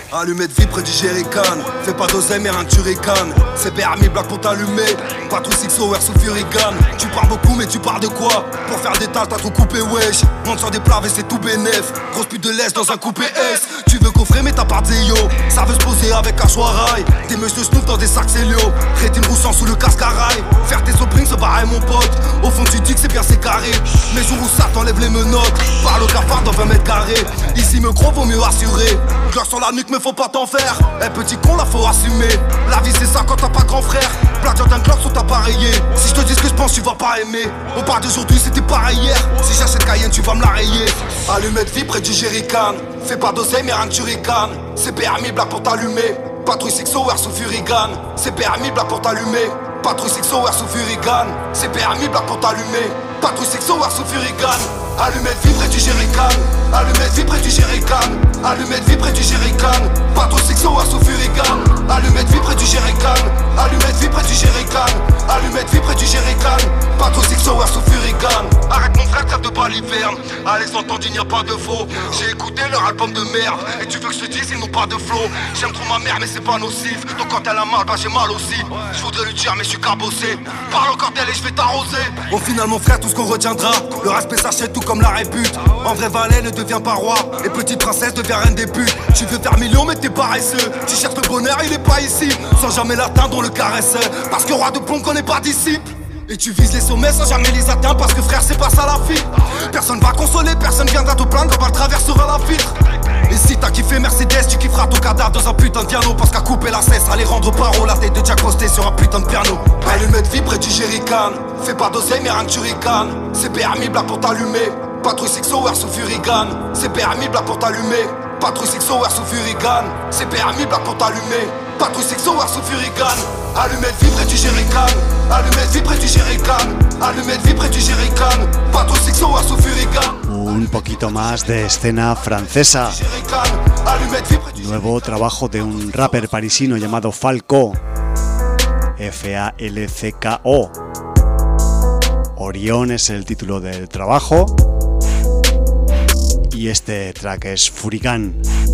Allumette vie près du jerrycan. Fais pas d'oseille mais rien que tu ricanes. C'est permis black pour t'allumer. Patrouille six hours sous Furigan. Tu parles beaucoup mais tu parles de quoi? Pour faire des tâches t'as tout coupé wesh. Monte sur des plats et c'est tout bénef. Grosse pute de l'Est dans un coupé S. Tu veux coffrer mais t'as pas de zéyo. Ça veut se poser avec un choirail. Des monsieur snoop dans des sacs Célio. Rétine roussant sous le casque à rail. Faire tes soprings se barrer mon pote. Au fond tu dis que c'est bien c'est carré. Mais jours où ça t'enlève les menottes. Parle au cafard dans vingt mètres carrés. Ici me croit vaut mieux assurer. Glock sur la nuque mais faut pas t'en faire. Eh petit con là faut assumer. La vie c'est ça quand t'as pas grand frère. Black Jordan Glock sont appareillés. Si je te dis ce que je pense tu vas pas aimer. On parle d'aujourd'hui c'était pareil hier. Si j'achète Cayenne tu vas me la rayer. Allumette vie près du jerrycan. Fais pas d'oseille mais rien que tu ricanes. C'est permis black pour t'allumer. Patrouille six hours sous Furigan. C'est permis black pour t'allumer. Patrouille six hours sous Furigan. C'est permis black pour t'allumer. Patrouille six hours sous Furigan. Allumette vie près du jerrycan. Allumette vie près du jerrycan. Allumette vie près du jerrycan. Patrouille six hours sous Furigan. Allumette vie près du jerrycan. Allumette vie près du jerrycan. Allumette vie près du jerrycan. Patrouille six hours sous Furigan. Arrête mon frère, trêve de baliverne. Allez s'entendre, il n'y a pas de faux. J'ai écouté leur album de merde. Et tu veux que je te dise, ils n'ont pas de flow. J'aime trop ma mère mais c'est pas nocif. Donc quand elle a mal, bah j'ai mal aussi. Je voudrais lui dire mais je suis cabossé. Parle encore d'elle et je vais t'arroser. Au final mon frère, tout ce qu'on retiendra, le respect s'achète tout comme la répute. En vrai valet ne devient pas roi. Et petite princesse devient reine des putes. Tu veux faire million mais t'es paresseux. Tu cherches le bonheur, il est pas ici. Sans jamais l'atteindre, on le caresse. Parce que roi de plomb qu'on n'est pas disciple. Et tu vises les sommets sans jamais les atteindre. Parce que frère c'est pas ça la vie. Personne va consoler, personne viendra te plaindre. On va traversera la vitre. Et si t'as kiffé Mercedes, tu kifferas ton cadavre dans un putain de piano. Parce qu'à couper la cesse, à les rendre paro. La tête de Jack posté sur un putain de piano. Allumette vie près du jerrycan. Fais pas d'oseille mais rien que tu ricanes. C'est permis black pour t'allumer. Patrouille six hours sous Furigan. C'est permis black pour t'allumer. Patrouille six hours sous Furigan. C'est permis black pour t'allumer. Patrouille six hours sous Furigan. Allumette vie près du jerrycan. Allumette vie près du jerrycan. Allumette vie près du jerrycan. Patrouille six hours sous Furigan. Un poquito más de escena francesa. Nuevo trabajo de un rapper parisino llamado Falco. F A L C K O. Orión es el título del trabajo. Y este track es Furigan.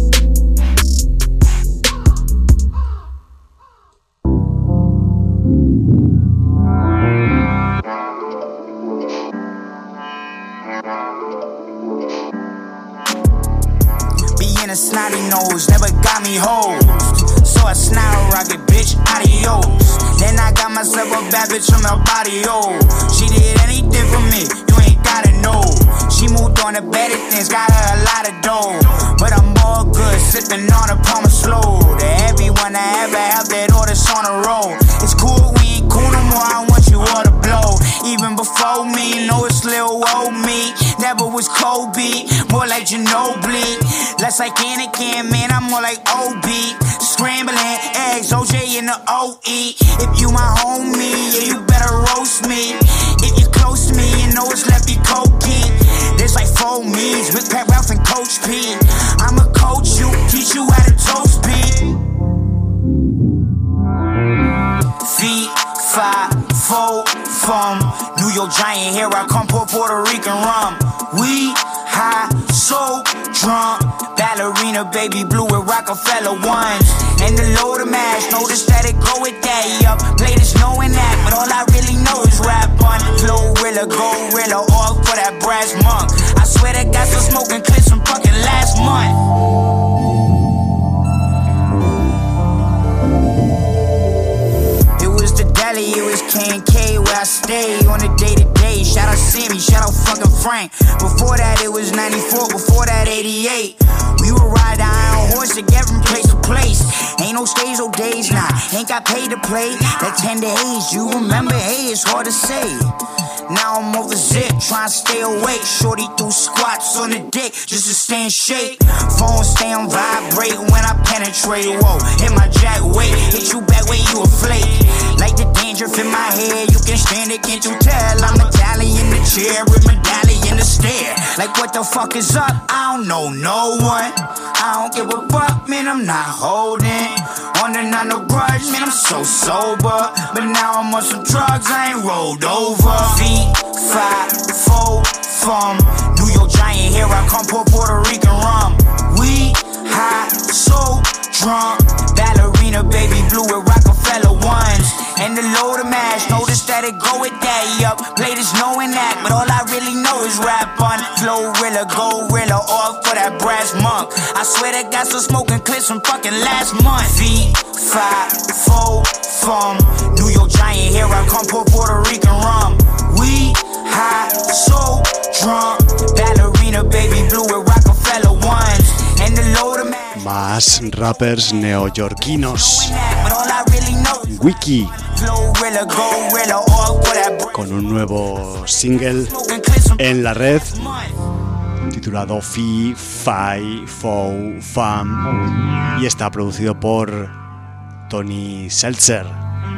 Being a snotty nose never got me hosed. So a snot rocket, bitch, adios. Then I got myself a bad bitch from El Barrio. She did anything for me, you ain't gotta know. She moved on to better things, got her a lot of dough. But I'm more good, sipping on a Palmer slow. To everyone I ever have that orders on the road. It's cool, we ain't cool no more, I want you all to blow. Even before me, know it's Lil old me. Never was Kobe, more like Ginobili. Less like Anakin, man, I'm more like O B. Scrambling eggs, O J in the O E. If you my homie, yeah, you better roast me. If you close to me, you know it's Lefty Koki. There's like four me's with Pat Ralph and Coach P. I'ma coach you, teach you how to toast P. Feet, five, four, from New York Giant, here I come pour Puerto Rican rum. We high, so drunk. Ballerina, baby blue with Rockefeller ones. And the load of mash, notice that it go with that. Yup, play this knowing that, but all I really know is rap on. Glorilla, gorilla, all for that brass monk. I swear that got some smoking clips from fucking last month. It was K and K where I stay on a day to day. Shout out Sammy, shout out fucking Frank. Before that it was ninety-four, before that eighty-eight. We would ride the iron horse to get from place to place. Ain't no stays or days, nah, ain't got paid to play. That ten days, you remember, hey, it's hard to say. Now I'm over zip, trying to stay awake. Shorty threw squats on the dick just to stay in shape. Phone stay on vibrate when I penetrate. Whoa, hit my jack, wait, hit you back where you a flake. Like the dandruff in my head, you can stand it, can't you tell? I'm Italian in the chair with medallion in the stare. Like what the fuck is up? I don't know no one. I don't give a fuck, man, I'm not holding on to not no grudge, man, I'm so sober. But now I'm on some drugs, I ain't rolled over. Feet, five, four, from New York Giant, here I come pour Puerto Rican rum. We high, so drunk. Ballerina, baby blue with Rockefeller ones. And the load of mash, notice that it go with that, yup. Play this knowing that, but all I really know is rap on. Florilla, gorilla, all for that brass monk. I swear that got some smoking clips from fucking last month. V, five, four, from New York Giant, here I come, pour Puerto Rican rum. We high, so drunk. Ballerina, baby blue with Rockefeller ones. And the load of mash. Más rappers neoyorquinos. Wiki con un nuevo single en la red titulado Fi, Fi, Fou, Fam y está producido por Tony Seltzer.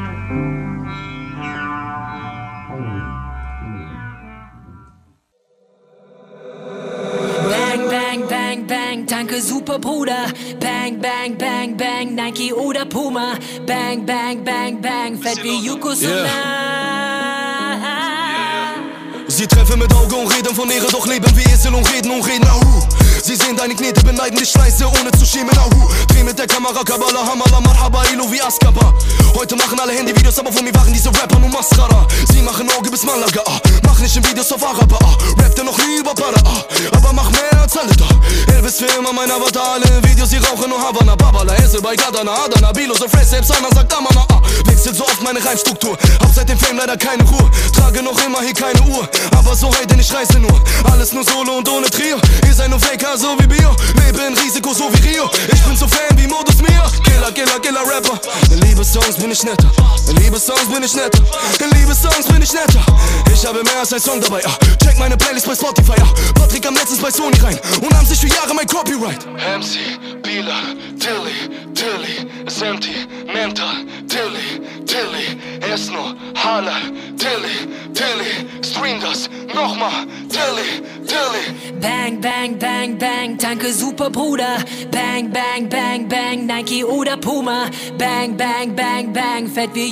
Danke, super Bruder. Bang, bang, bang, bang, Nike oder Puma. Bang, bang, bang, bang, fett wie Yokozuna. Sie treffen mit Auge und reden von Ehre, doch leben wie Esel und reden und reden, ahu. Sie sehen deine Knete, beneiden dich scheiße, ohne zu schämen, ahu. Dreh mit der Kamera, Kabbalah, Hamala, Marhaba, Ilo wie Azkaban. Heute machen alle Handyvideos, aber von mir waren diese Rapper nur Mascara. Sie machen Auge bis Malaga, ah. Mach nicht in Videos auf Araber, ah. Rappte noch nie über Para, ah. Aber mach mehr als alle da. Elvis für immer mein Avatar, alle Videos, sie rauchen nur Havana, Babala, Esel bei Gadana, Adana, Bilo, so fresh, selbst einer sagt Amana, ah. Wechselt so oft meine Reimstruktur, hab seit dem Fame leider keine Ruhe. Trage noch immer hier keine Uhr, aber so heute nicht reise nur. Alles nur Solo und ohne Trio. Ihr seid nur Faker, so wie Bio. Lebe in Risiko, so wie Rio. Ich bin so Fan wie Modus Mio. Killer, Killer, Killer Rapper. In Liebessongs bin ich netter. In Liebessongs bin ich netter. In Liebessongs bin ich netter. Ich habe mehr als ein Song dabei. Ah. Check meine Playlist bei Spotify. Ah. Patrick am letztens bei Sony rein und nahm sich für Jahre mein Copyright. M C, Bila, Tilly, Tilly, ist empty, mental, Tilly, Tilly, erst nur Halal, Tilly, Tilly, stream das, nochmal, Tilly, Tilly. Bang, bang, bang, bang, danke, super Bruder. Bang, bang, bang, bang, Nike oder Puma. Bang, bang, bang, bang, fett wie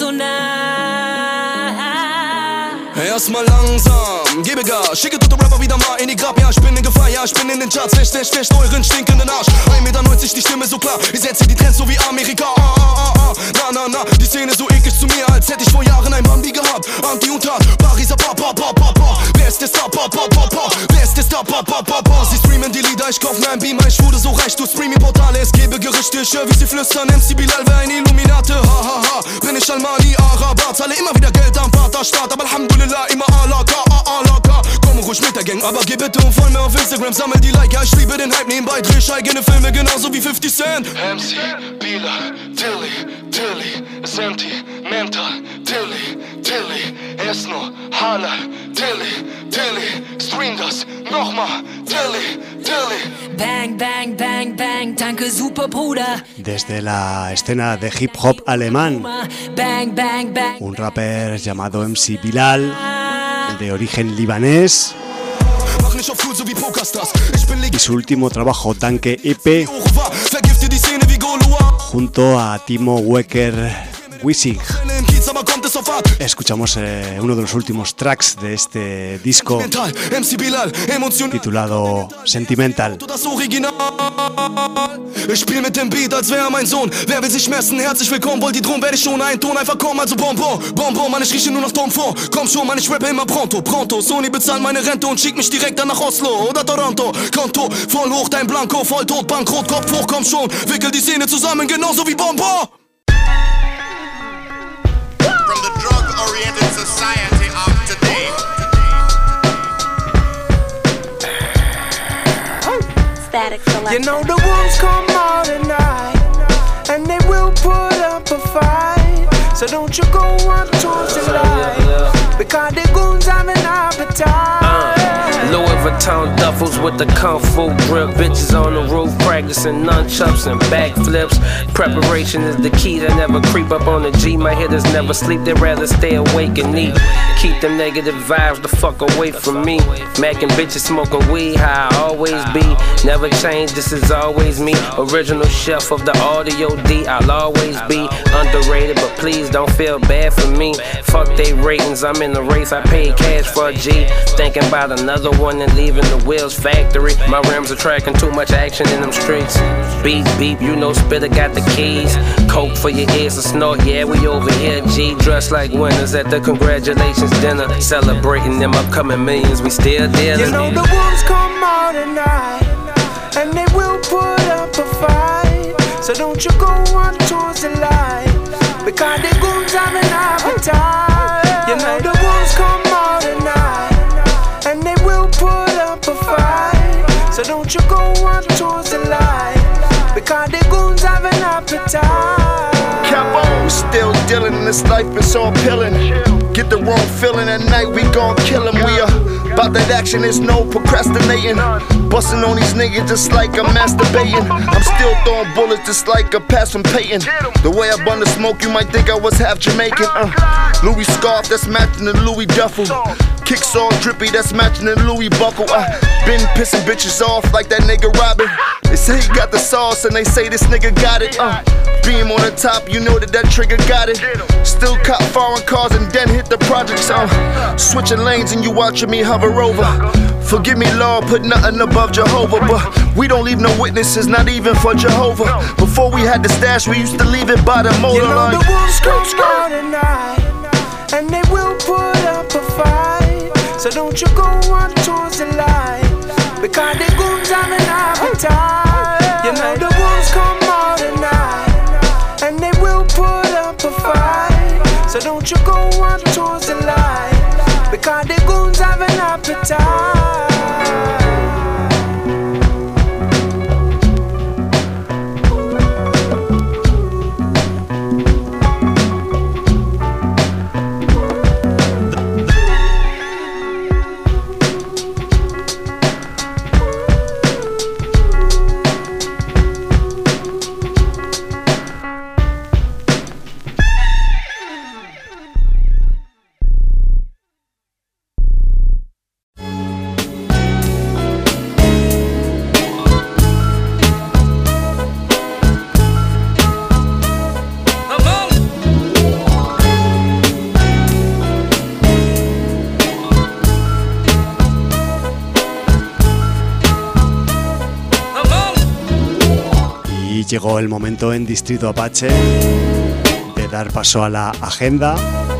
Yokozuna. Erstmal langsam, gebe Gas, schicke tote Rapper wieder mal in die Grab. Ja, ich bin in Gefahr, ja, ich bin in den Charts. Echt, echt, echt, euren stinkenden Arsch. ein Meter neunzig, die Stimme so klar. Ich setze die Trends so wie Amerika. Ah, ah, ah, ah. Na, na, na, die Szene so eklig zu mir, als hätte ich vor Jahren ein Bambi gehabt. Anti und Tat, Pariser Pa, Pa, Pa, Pa, Pa. Wer ist der Star, Pa, Pa, Pa, Pa. Wer ist der Star, Pa, Pa, Pa, Pa. Sie streamen die Lieder, ich kauf mir ein Beamer. Ich wurde so reich durch Streaming-Portale. Es gebe Gerüchte, ich höre, wie sie flüstern. M C Bilal wäre ein Illuminate. Ha, ha, ha. Bin ich Almani, Araber. Zahle immer wieder Geld am Vaterstaat. Aber Alhamdulillah, immer Allah. Komm ruhig mit der Gang, aber geh bitte und folg mir auf Instagram, sammel die Like, ja ich liebe den Hype, nebenbei dreh ich eigene Filme, genauso wie fifty Cent. M C, Bila, Tilly, Tilly, ist empty, mental, Tilly, Tilly, erst nur Halal, Tilly, Tilly, stream das, nochmal, Tilly, Tilly. Bang, bang, bang, bang, danke, super Bruder. Desde la escena de hip hop alemán, Bang, bang, bang. un rapper llamado M C Bilal, de origen libanés, y su último trabajo, Tanque E P, junto a Timo Wecker Wissig. Escuchamos eh, uno de los últimos tracks de este disco titulado Sentimental. Ich spiel mit dem Beat, als wäre mein Sohn. Wer will sich messen? Herzlich willkommen, wollt die drum, werde ich schon einen Ton einfach kommen, also Bonbon, Bonbon, Mann, ich rieche nur nach Tom vor. Komm schon, Mann, ich rappe immer pronto, pronto. Sony bezahlt meine Rente und schickt mich direkt dann nach Oslo oder Toronto. Konto, voll hoch, dein Blanko, voll tot, Bankrott, Kopf hoch, komm schon. Wickel die Szene zusammen, genauso wie Bonbon. From the drug-oriented society of today. You know the wolves come out at night, and they will put up a fight. So don't you go up towards the light, because the goons have an appetite. uh, Louis Vuitton duffels with the kung fu grip. Bitches on the roof practicing nunchucks and backflips. Preparation is the key to never creep up on the G. My hitters never sleep, they rather stay awake and eat. Keep them negative vibes the fuck away from me. Macking bitches smoking weed, how I always be. Never change, this is always me. Original chef of the audio D, I'll always be underrated, but please don't feel bad for me. Fuck they ratings, I'm in the race, I paid cash for a G. Thinking about another one and leaving the wheels factory. My rims are tracking too much action in them streets. Beep, beep, you know Spitter got the keys. Coke for your ears to snort, yeah, we over here, G. Dressed like winners at the congratulations dinner. Celebrating them upcoming millions, we still dealing. You know the wolves come out at night, and they will put up a fight. So don't you go on towards the light, because the goons have an appetite. You know the wolves come out at night, and they will put up a fight. So don't you go on towards the light, because the goons have an appetite. Capo, still dealing in this life, it's all pillin'. Get the wrong feeling at night, we gon' kill him. We are about that action, there's no procrastinating. Bustin' on these niggas just like I'm masturbating. I'm still throwing bullets just like a pass from Peyton. The way I bun the smoke, you might think I was half Jamaican. uh, Louis scarf, that's matching the Louis duffel. Kicks all drippy, that's matching the Louis buckle. I been pissing bitches off like that nigga Robin. They say he got the sauce and they say this nigga got it. uh, Beam on the top, you know that that trigger got it. Still cop foreign cars and then hit the projects. uh, Switching lanes and you watching me hover over. Forgive me, Lord, put nothing above Jehovah. But we don't leave no witnesses, not even for Jehovah. Before we had the stash, we used to leave it by the motor. You know line. the wolves come out at night, and they will put up a fight. So don't you go on towards the light, because the goons have an appetite. You know the wolves come out at night, and they will put up a fight. So don't you go on towards the light, because the goons have an appetite. Llegó el momento en Distrito Apache de dar paso a la agenda.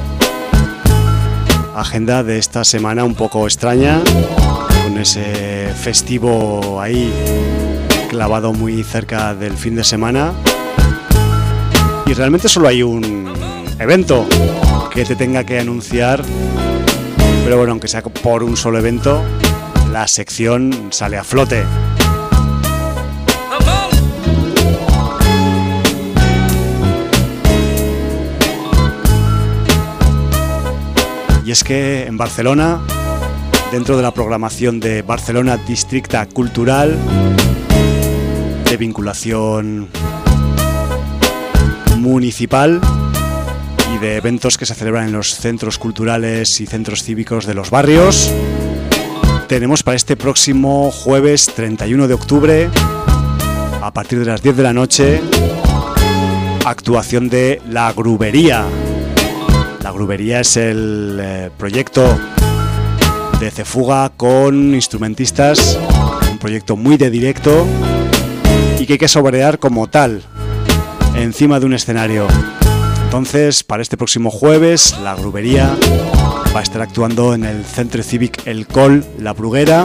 Agenda de esta semana un poco extraña, con ese festivo ahí clavado muy cerca del fin de semana. Y realmente solo hay un evento que te tenga que anunciar, pero bueno, aunque sea por un solo evento, la sección sale a flote. Y es que en Barcelona, dentro de la programación de Barcelona Districta Cultural, de vinculación municipal y de eventos que se celebran en los centros culturales y centros cívicos de los barrios, tenemos para este próximo jueves treinta y uno de octubre, a partir de las diez de la noche, actuación de La Grubería. La Grubería es el eh, proyecto de Cefuga con instrumentistas, un proyecto muy de directo y que hay que sobrear como tal encima de un escenario. Entonces, para este próximo jueves, La Grubería va a estar actuando en el Centre Cívic El Col, La Bruguera.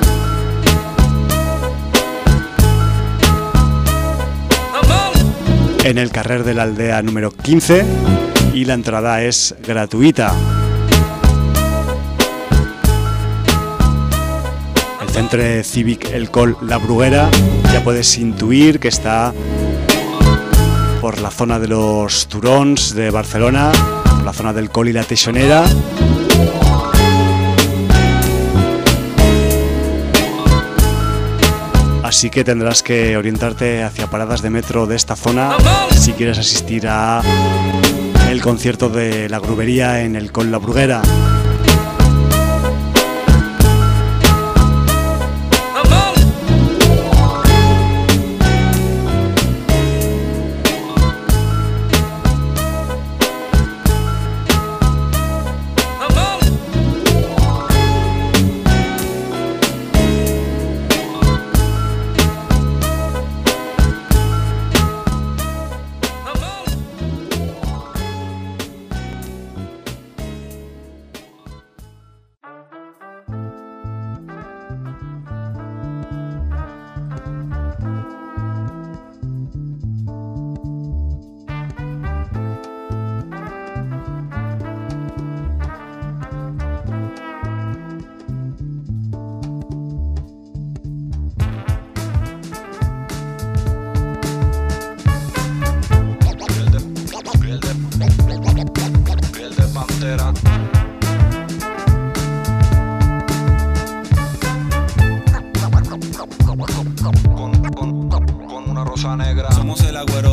En el carrer de la Aldea número quince. Y la entrada es gratuita. El Centro Cívic El Col La Bruguera, ya puedes intuir que está por la zona de los Turons de Barcelona, por la zona del Col y la Teixonera. Así que tendrás que orientarte hacia paradas de metro de esta zona si quieres asistir a el concierto de La Grubería en el Col La Bruguera.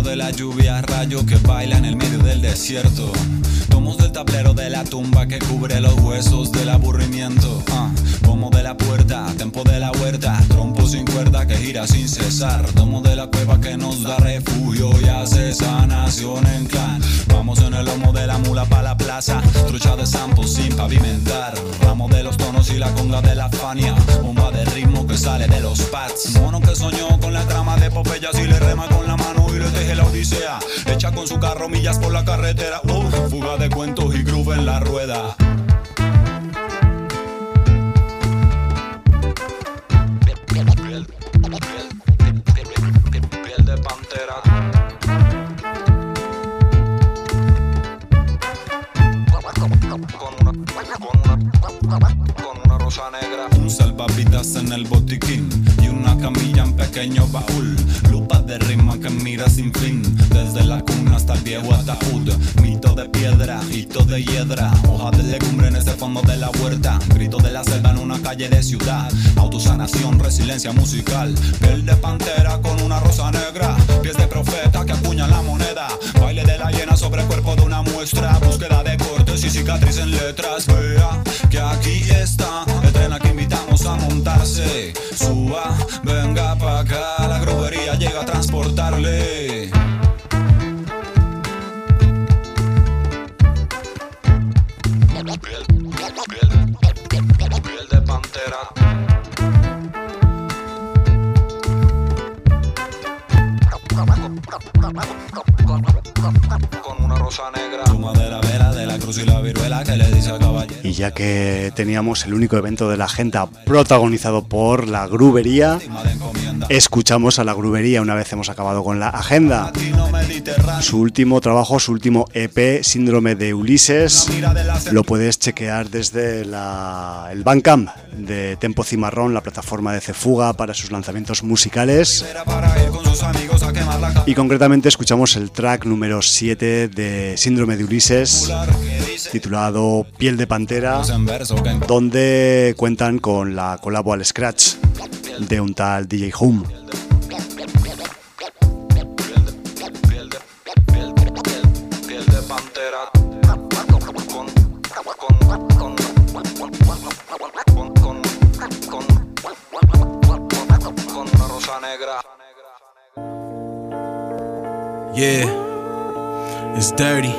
de la lluvia, rayo que baila en el medio del desierto. Tomos del tablero de la tumba que cubre los huesos del aburrimiento. uh, Pomo de la puerta, tempo de la huerta, trompo sin cuerda que gira sin cesar. Tomo de la cueva que nos da refugio y hace sanación en clan. Vamos en el lomo de la mula pa' la plaza, trucha de sampos sin pavimentar. Ramo de los tonos y la conga de la Fania, bomba de ritmo que sale de los pads. Mono que soñó con la trama de Popeyas y le rema con la mano y le teje la odisea. Echa con su carro millas por la carretera. Uh, fuga de cuentos y groove en la rueda. Piel, piel, piel, piel de pantera. Con una, con una, con una rosa negra. Un salvavidas en el botiquín y una camilla en pequeño baúl. Lupa de rima que mira sin fin, desde la cuna hasta el viejo ataúd. Mito de piedra, hito de hiedra, hoja de legumbre en ese fondo de la huerta. Grito de la selva en una calle de ciudad. Autosanación, resiliencia musical. Piel de pantera con una rosa negra. Pies de profeta que acuñan la moneda. Baile de la hiena sobre el cuerpo de una muestra. Búsqueda de cortes y cicatriz en letras. Vea que aquí está el tren al que invitamos a montarse. Suba, venga pa' acá, la grobería llega a transportarle. Piel, piel, piel de pantera. Con una rosa negra. Suma de la vela, de la cruz y la viruela que le dice al caballero. Y ya que teníamos el único evento de la agenda protagonizado por la Grubería, escuchamos a la Grubería una vez hemos acabado con la agenda. Su último trabajo, su último E P, Síndrome de Ulises, lo puedes chequear desde la, el Bandcamp de Tempo Cimarrón, la plataforma de Cefuga para sus lanzamientos musicales. Y concretamente escuchamos el track número siete de Síndrome de Ulises, titulado Piel de Pantera, donde cuentan con la colabo al scratch de un tal D J Hum. Yeah, it's dirty.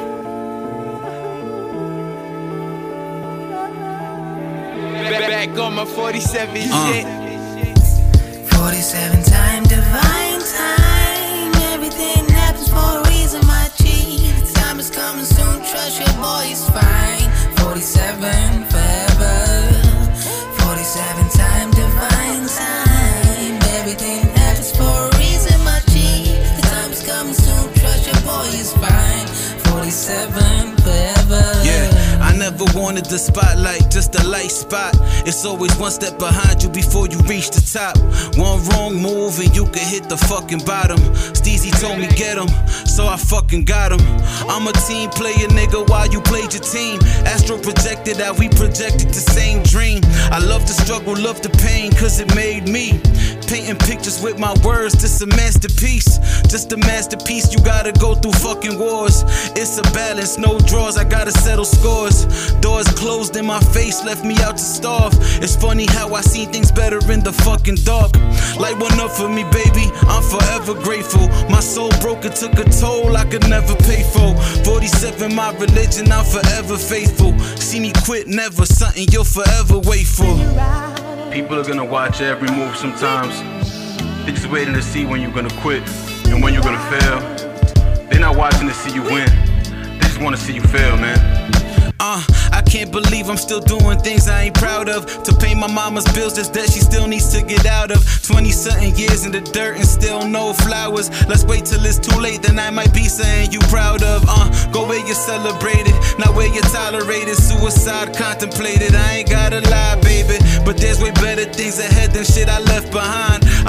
Back on my forty-seven Uh. shit. forty-seven time, divine time. Everything happens for a reason, my G. The time is coming soon, trust your boy, he's fine. forty-seven forever. forty-seven time, divine time. Everything happens for a reason, my G. The time is coming soon, trust your boy, he's fine. forty-seven forever. Yeah, I never wanted the spotlight, just a light spot. It's always one step behind you before you reach the top. One wrong move and you can hit the fucking bottom. Steezy told me get him, so I fucking got him. I'm a team player, nigga, while you played your team. Astro projected out, we projected the same dream. I love the struggle, love the pain, cause it made me. Painting pictures with my words, this a masterpiece. Just a masterpiece, you gotta go through fucking wars. It's a balance, no draws, I gotta settle scores. Doors closed in my face, left me out to starve. It's funny how I seen things better in the fucking dark. Light one up for me, baby, I'm forever grateful. My soul broke, it took a toll I could never pay for. forty-seven, my religion, I'm forever faithful. See me quit, never, something you'll forever wait for. People are gonna watch every move sometimes. They're just waiting to see when you're gonna quit and when you're gonna fail. They're not watching to see you win. They just wanna see you fail, man. Uh, I can't believe I'm still doing things I ain't proud of. To pay my mama's bills, this debt she still needs to get out of. Twenty-something years in the dirt and still no flowers. Let's wait till it's too late, then I might be saying you proud of. Uh, go where you're celebrated, not where you're tolerated. Suicide contemplated, I ain't gotta lie, baby. But there's way better things ahead than shit I left behind.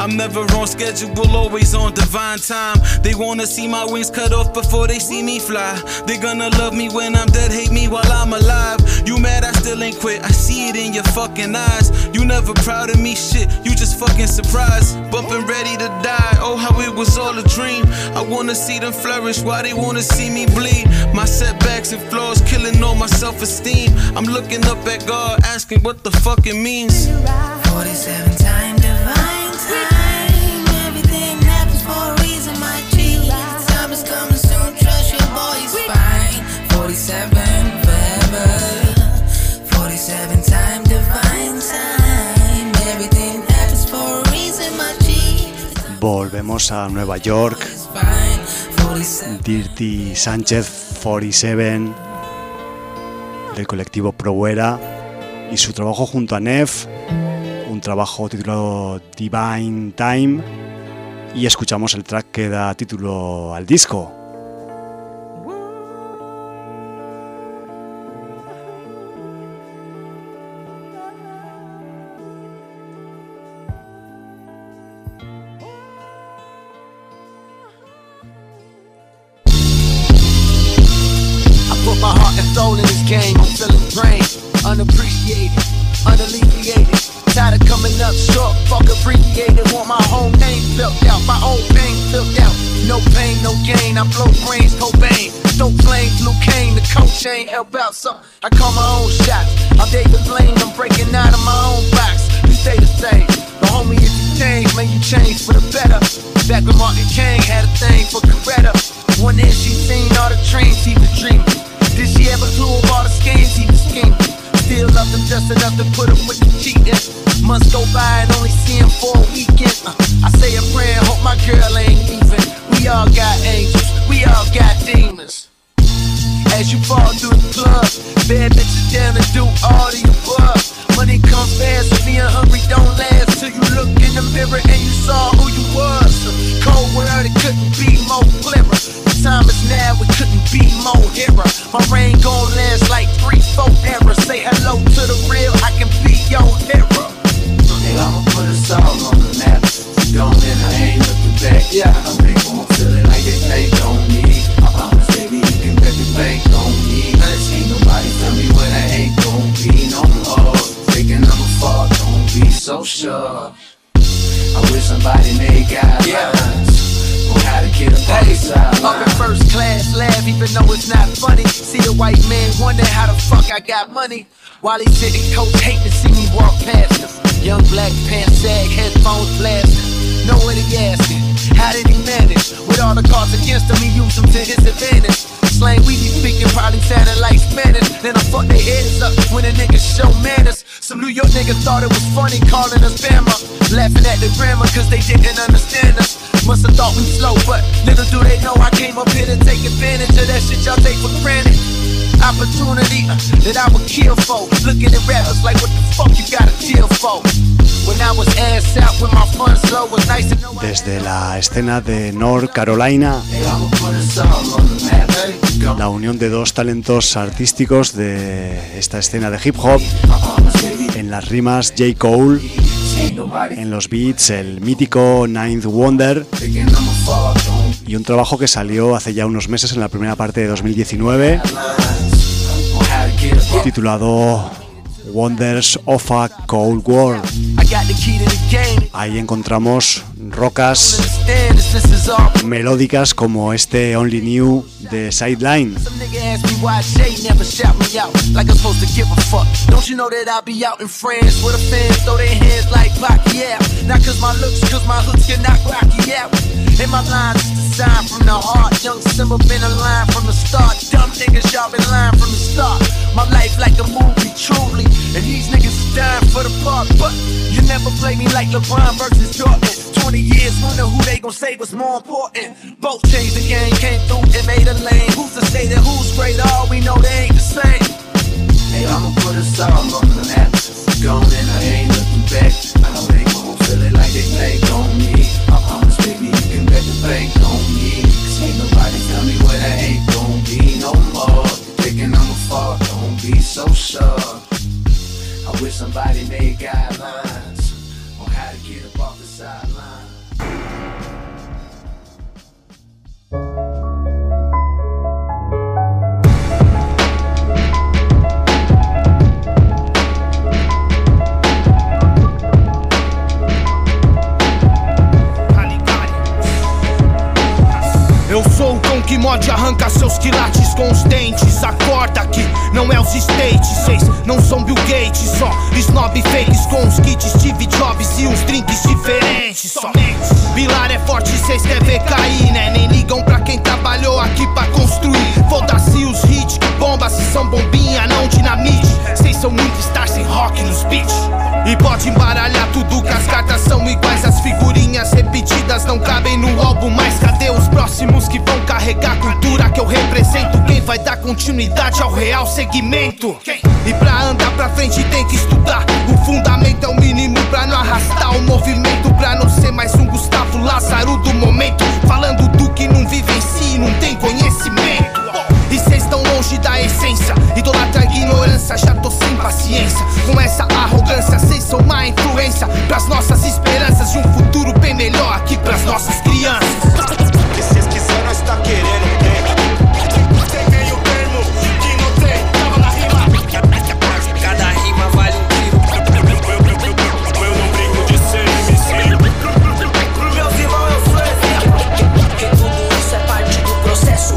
I'm never on schedule, always on divine time. They wanna see my wings cut off before they see me fly. They gonna love me when I'm dead, hate me while I'm alive. You mad I still ain't quit, I see it in your fucking eyes. You never proud of me, shit, you just fucking surprised. Bumping ready to die, oh how it was all a dream. I wanna see them flourish, why they wanna see me bleed. My setbacks and flaws killing all my self-esteem. I'm looking up at God, asking what the fuck it means. forty-seven time divine time. Everything happens for a reason, my G. Time is coming soon, trust your boy, he's fine. forty-seven forever. forty-seven time divine time. Everything happens for a reason, my G. Volvemos a Nueva York. Dirty Sánchez cuarenta y siete del colectivo Proera y su trabajo junto a Nef, un trabajo titulado Divine Time, y escuchamos el track que da título al disco. Put my heart and soul in this game, I'm feeling drained, unappreciated, unalleviated. Tired of coming up short, fuck abbreviated. Want my whole name filled out, my own pain filled out. No pain, no gain, I blow brains, Cobain. Stoke flames, Luke Kane, the coach ain't help out, so I call my own shots. I'm David Blaine, I'm breaking out of my own box. You stay the same, the homie if you change, man you change for the better. Back when Martin King had a thing for Coretta. One day she seen all the trains, he was dreaming. Did she ever clue of all the schemes he was scheming? Still love him just enough to put him with the cheating. Months go by and only see him for a weekend. uh, I say a prayer, hope my girl ain't leaving. We all got angels, we all got demons. As you fall through the club, bad bitches down to do all the above. Money comes fast, and being hungry don't last. Till you look in the mirror and you saw who you was. Cold world, it couldn't be more clearer. The time is now, it couldn't be more hero. My reign gon' last like three, four eras. Say hello to the real, I can be your hero. Hey, I'ma put us all on the map. Gone and I ain't looking back. Yeah, I make them feel it like they think on me. I promise, baby, you can bet the bank on me. Ain't nobody tell me what I ain't gon' be no more. Thinking I'ma fall, don't be so sure. I wish somebody made guidelines. Yeah. How to get up on the sideline. Up in first class, laugh even though it's not funny. See a white man wonder how the fuck I got money. While he's sitting coach, hate to see me walk past him. Young black pants sag, headphones blasting. Know what he asking, how did he manage? With all the cards against him, he used them to his advantage. Slang we be speaking probably sounded like Spanish. Then I fuck their heads up when a nigga show manners. Some New York niggas thought it was funny calling us Bama. Laughing at the grammar cause they didn't understand us. Must've thought we slow, but little do they know I came up here to take advantage of that shit y'all take for granted. Opportunity uh, that I would kill for. Looking at rappers like what the fuck you gotta kill for. When I was ass out with my funds low was nice to know. Desde la escena de North Carolina, la unión de dos talentos artísticos de esta escena de hip hop. En las rimas J. Cole, en los beats el mítico Ninth Wonder, y un trabajo que salió hace ya unos meses en la primera parte de dos mil diecinueve titulado Wonders of a Cold War. Ahí encontramos rocas melódicas como este Only New de Sideline. In my lines, it's a sign from the heart. Young Simba been a line from the start. Dumb niggas, y'all been lying from the start. My life like a movie, truly. And these niggas is dying for the part. But you never play me like LeBron versus Jordan. Twenty years, wonder who they gon' say was more important. Both changed the game, came through and made a lane. Who's to say that who's great? All we know they ain't the same. Hey, I'ma put us all on the map. Gone and I ain't looking back. I know they gon' feel it like they think on me. I promise, baby, you can bet the bank on me. Cause ain't nobody tell me what I ain't gon' be no more. Thinking I'ma fall, don't be so sure. I wish somebody made guidelines on Had to get up off the sideline. Eu sou o cão que morde e arranca seus quilates com os dentes. Acorda que não é os States, cês não são Bill Gates. Só snob fakes com os kits Steve Jobs e uns drinks diferentes. Somente pilar é forte, cês quer ver cair, né? Nem ligam pra quem trabalhou aqui pra construir. Foda-se os hits que bomba se são bombinha, não dinamite. Cês são muito stars sem rock nos beats. E pode embaralhar tudo que as cartas são iguais. As figurinhas repetidas não cabem no álbum. Mas cadê os próximos que vão carregar a cultura que eu represento? Quem vai dar continuidade ao real segmento? E pra andar pra frente tem que estudar. O fundamento é o mínimo pra não arrastar o movimento. Pra não ser mais um Gustavo Lázaro do momento, falando do que não vive em si e não tem conhecimento. E cês tão longe da essência, idolatra a ignorância, já tô sem paciência. Com essa arrogância, cês são má influência pras nossas esperanças de um futuro bem melhor aqui pras nossas crianças. O que cês quiserem, nós tá querendo, tem. Tem meio termo, que não tem, tava na rima. Cada rima vale um tiro. Eu não brinco de ser M C. Pro meus irmãos eu sou exemplo, porque tudo isso é parte do processo.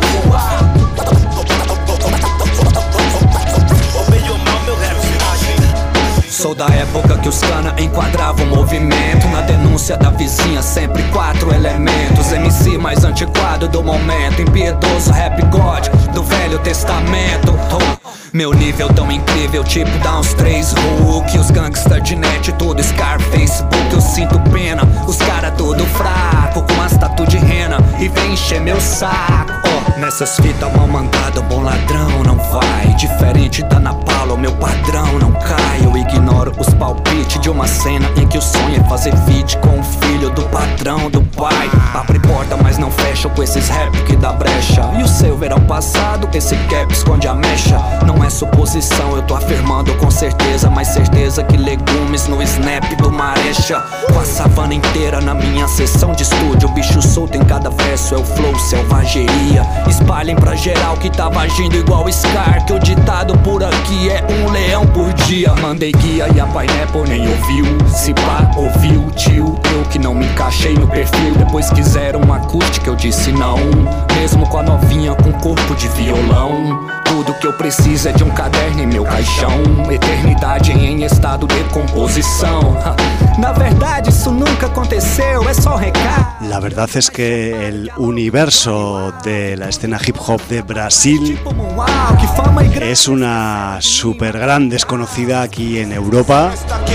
Sou da época que os cana enquadravam o movimento. Na denúncia da vizinha sempre quatro elementos. M C mais antiquado do momento, impiedoso rap god do velho testamento. Oh, meu nível tão incrível, tipo dá uns três Hulk. Os gangsta de net, tudo Scar, Facebook. Eu sinto pena, os cara tudo fraco, com as tatu de rena e vem encher meu saco. Oh, nessas fitas mal mandado, bom ladrão não vai. Diferente da Ana Paula, o meu padrão não cai. Eu ignoro os palpites de uma cena em que o sonho é fazer feat com o filho do patrão do pai. Abre porta, mas não fecha com esses rap que dá brecha. E o seu verão passado, esse cap esconde a mecha. Não é suposição, eu tô afirmando com certeza, mais certeza que legumes no snap do Marecha. Com a savana inteira na minha sessão de estúdio, o bicho solto em cada verso é o flow, selvageria. Espalhem pra geral que tava agindo igual Scar, que o ditado por aqui é um leão por dia. Mandei guia e a Pineapple nem ouviu. Se pá, ouviu, tio. Eu que não me encaixei no perfil. Depois quiseram uma acústica, eu disse não. Mesmo com a novinha com corpo de violão. Tudo que eu preciso é de um caderno em meu caixão. Eternidade em estado de composição. Na verdade isso nunca aconteceu, é só recado. La verdad es que el universo de la escena hip hop de Brasil es una super gran desconocida aquí en Europa.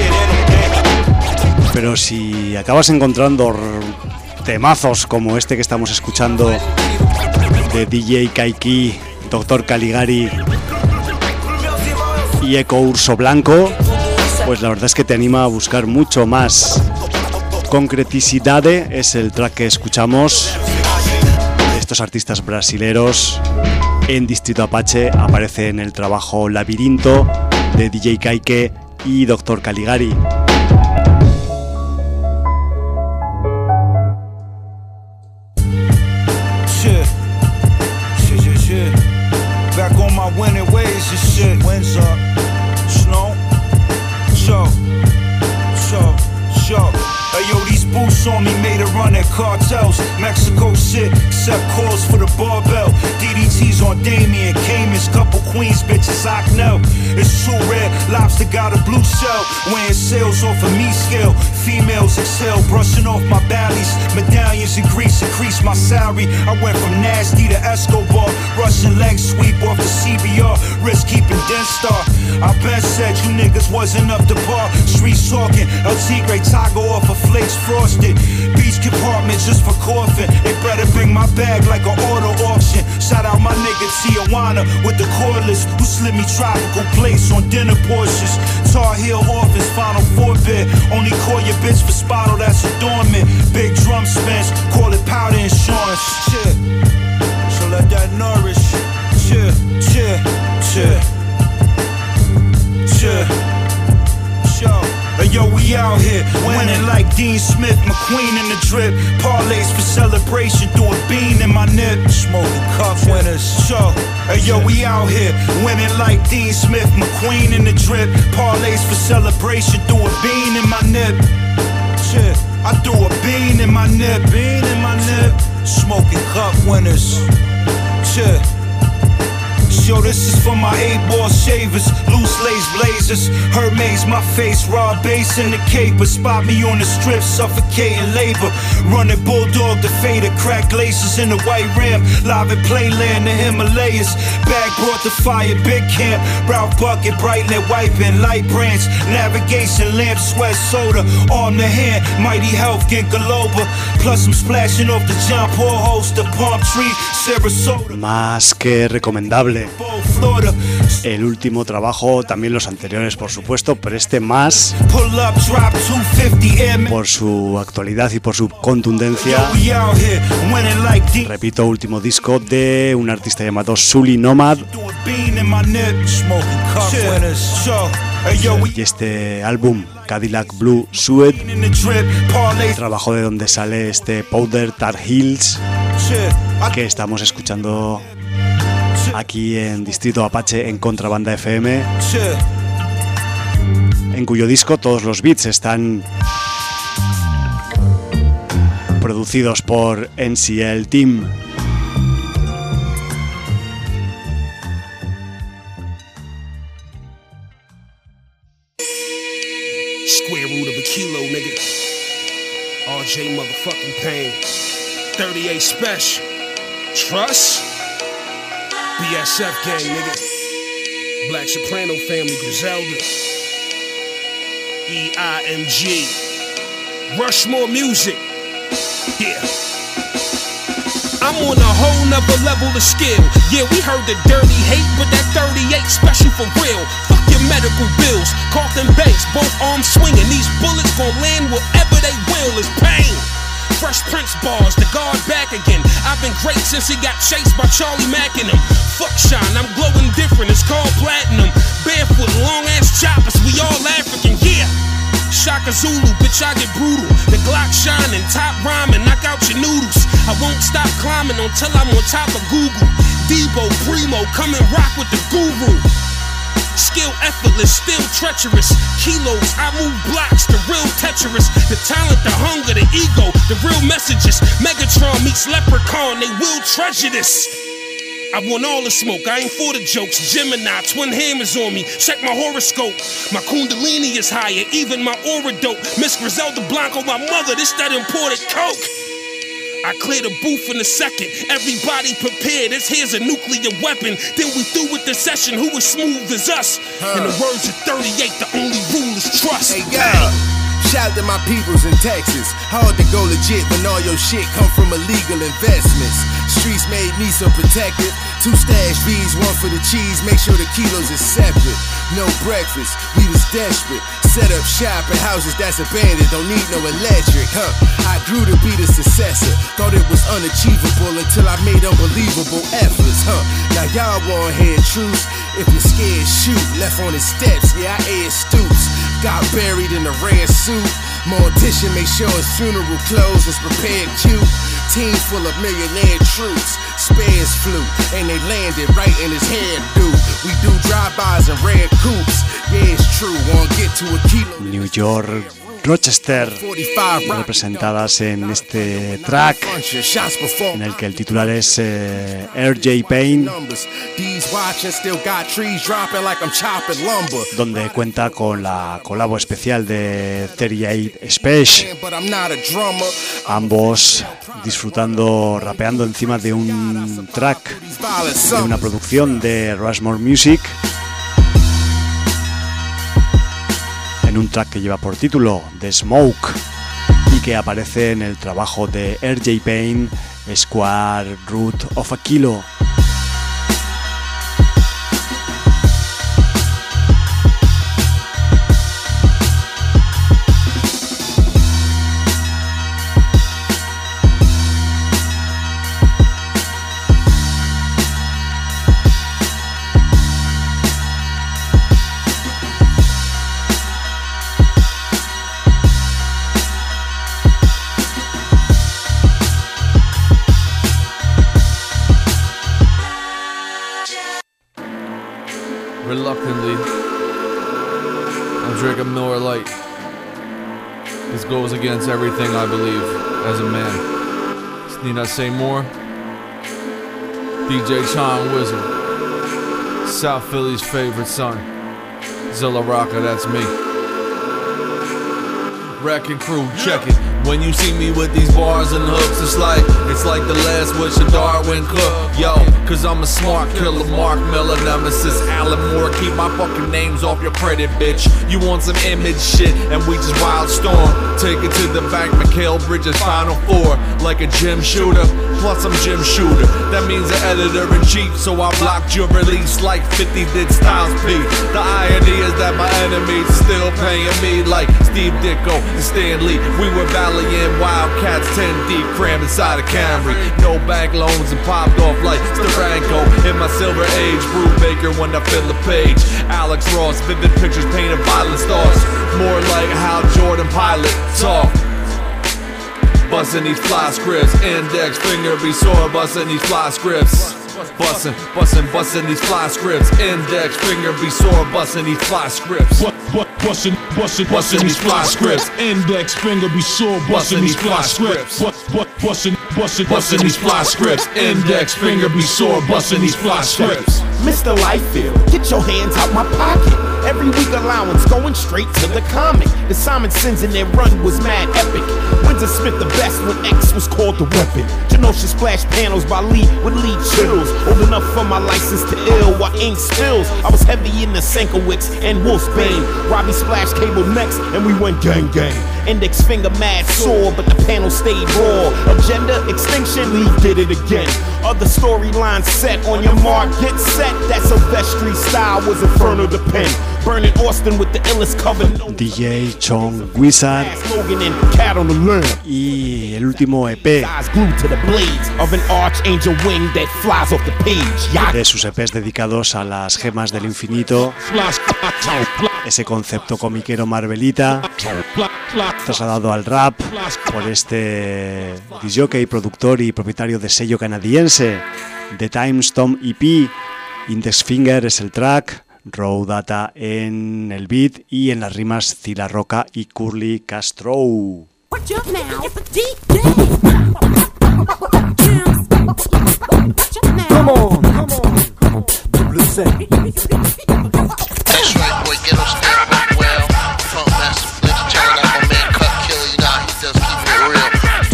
Pero si acabas encontrando temazos como este que estamos escuchando de D J Kaiki, Doctor Caligari y Eco Urso Blanco, pues la verdad es que te anima a buscar mucho más. Concreticidade es el track que escuchamos de estos artistas brasileros. En Distrito Apache aparece en el trabajo Labirinto de D J Kaike y Doctor Caligari. Shit, shit, shit, shit. Back on my winning ways and shit. Wins up, snow, show, show, show. Hey yo, these boots on me made a run at cartels. Mexico shit, except calls for the barbell. D D T's on Damien, Caymans, couple Queens bitches, I know. It's too rare, lobster got a blue shell. Weighing sales off a me scale. Females excel, brushing off my valleys. Medallions in grease increase my salary. I went from nasty to Escobar. Russian leg sweep off the C B R. Risk keeping Den Star. I been said you niggas wasn't up to par. Streets talking, El Tigre Tago off of flakes frosted. Beach compartment just for coffin. They better bring my bag like an auto auction. Shout out my nigga Tijuana with the cordless, who slid me tropical place on dinner portions. Tar Heel office, final four bit. Only call your bitch for spottle, that's adornment. Big drum spins, call it powder insurance. Shit, so let that nourish. Shit, shit, shit, shit. Show. Hey yo, we we out here winning like Dean Smith, McQueen in the drip. Parlays for celebration, threw a bean in my nip. Smoking cup winners, so hey yo, we out here winning like Dean Smith, McQueen in the drip. Parlays for celebration, threw a bean in my nip. Shit, I threw a bean in my nip, bean in my nip. Smoking cup winners, shit. Yo, this is for my eight-ball shavers, loose lace blazers, Hermes, my face, raw bass in the caper. Spot me on the strip, suffocating labor. Running bulldog, the fader, crack glaciers in the white ram. Live at Playland, the Himalayas. Bag brought the fire, big camp. Ralph Bucket, brightening, wiping, light branch. Navigation, lamp, sweat, soda. Arm the hand, mighty health, ginkgo biloba. Plus I'm splashing off the John Paul holster, palm tree, Sarasota. Más que recomendable. El último trabajo, también los anteriores por supuesto, pero este más por su actualidad y por su contundencia. Repito, último disco de un artista llamado Sully Nomad. Y este álbum, Cadillac Blue Suede, trabajo de donde sale este Powder Tar Heels que estamos escuchando aquí en Distrito Apache en Contrabanda F M, en cuyo disco todos los beats están producidos por N C L Team. Square root of a kilo, nigga. R J motherfucking Payne. thirty-eight special. Trust? B S F gang, nigga. Black Soprano family, Griselda. E I M G. Rushmore music. Yeah. I'm on a whole nother level of skill. Yeah, we heard the dirty hate, but that thirty-eight special for real. Fuck your medical bills. Carlton Banks, both arms swinging. These bullets gon' land wherever they will. It's pain. Fresh Prince bars, the guard back again. I've been great since he got chased by Charlie Mack and them. Fuck shine, I'm glowing different, it's called platinum. Barefoot, long ass choppers, we all African, yeah. Shaka Zulu, bitch, I get brutal. The Glock shining, top rhyming, knock out your noodles. I won't stop climbing until I'm on top of Google. Debo, Primo, come and rock with the guru. Skill effortless, still treacherous. Kilos, I move blocks, the real Tetris. The talent, the hunger, the ego, the real messages. Megatron meets Leprechaun, they will treasure this. I want all the smoke, I ain't for the jokes. Gemini, twin hammers on me, check my horoscope. My kundalini is higher, even my aura dope. Miss Griselda Blanco, my mother, this that imported coke. I clear the booth in a second. Everybody prepared. This here's a nuclear weapon. Then we through with the session. Who as smooth as us? Huh. In the words of thirty-eight, the only rule is trust. Hey, yeah. Shout to my peoples in Texas. Hard to go legit when all your shit come from illegal investments. Streets made me so protected. Two stash V's, one for the cheese. Make sure the kilos is separate. No breakfast, we was desperate. Set up shop in houses that's abandoned. Don't need no electric, huh? I grew to be the successor. Thought it was unachievable until I made unbelievable efforts, huh? Now y'all want hear truth. If you're scared, shoot. Left on his steps, yeah, I aired stoops. Got buried in a red suit. Mortician make sure his funeral clothes was prepared cute. Team full of millionaire troops. Spares flew, and they landed right in his hairdo. We do drive-bys and red coupes. Yeah, it's true, won't get to a kilo. New York, Rochester, representadas en este track, en el que el titular es eh, R J Payne, donde cuenta con la colabo especial de thirty-eight Special, ambos disfrutando, rapeando encima de un track, de una producción de Rushmore Music, en un track que lleva por título The Smoke y que aparece en el trabajo de R J Payne, Square Root of a Kilo. I'm drinking Miller Lite. This goes against everything I believe as a man. Need I say more? D J Chong Wizard, South Philly's favorite son, Zilla Rocca, that's me. Wrecking crew, check it. When you see me with these bars and hooks, it's like, it's like the last wish of Darwin Cook. Yo, cause I'm a smart killer, Mark Miller, Nemesis, Alan Moore. Keep my fucking names off your credit, bitch. You want some image shit, and we just wild storm. Take it to the bank, Mikhail Bridges, Final Four. Like a gym shooter, plus I'm gym shooter. That means an editor-in-chief, so I blocked your release like fifty did Styles P. The irony is that my enemies still paying me like Steve Ditko and Stan Lee. We were Valiant Wildcats, ten deep, crammed inside a Camry. No bank loans and popped off like Steranko. In my silver age, Brew Baker when I fill the page. Alex Ross, vivid pictures painted violent stars. More like how Jordan Pilot talk. Bustin' these fly scripts, index finger be sore, bustin' these fly scripts. Bustin', bustin', bustin' these fly scripts, index finger be sore, bustin' these fly scripts. Bustin', bustin', bustin' these fly scripts, index finger be sore, bustin' these fly scripts. Bustin', bustin', bustin' these fly scripts, index finger be sore, bustin' these fly scripts. Mister Lightfield, get your hands out my pocket. Every week allowance going straight to the comic. The Simon Sins in their run was mad epic. Windsor Smith the best when X was called the weapon. Genosha splash panels by Lee with Lee chills. Old enough for my license to ill while ink spills. I was heavy in the Sankowicz and Wolfsbane. Robbie splashed cable next and we went gang gang. Index finger mad sore but the panel stayed raw. Agenda extinction, Lee did it again. Other storylines set on your mark, get set. That Silvestri style was Inferno the pen. Burning Austin with the illest cover. D J Chong Wizard y el último E P de sus E Pes dedicados a las gemas del infinito, ese concepto comiquero marvelita trasladado al rap por este disjockey, productor y propietario de sello canadiense The Timestomp E P. Index Finger es el track, Raw Data en el beat y en las rimas Cila Roca y Curly Castro. Come on, come on, double C. That's right, boy, get us there, well. Funk Master Flips, turn up my man Cut Killer, you know how he does keep it real.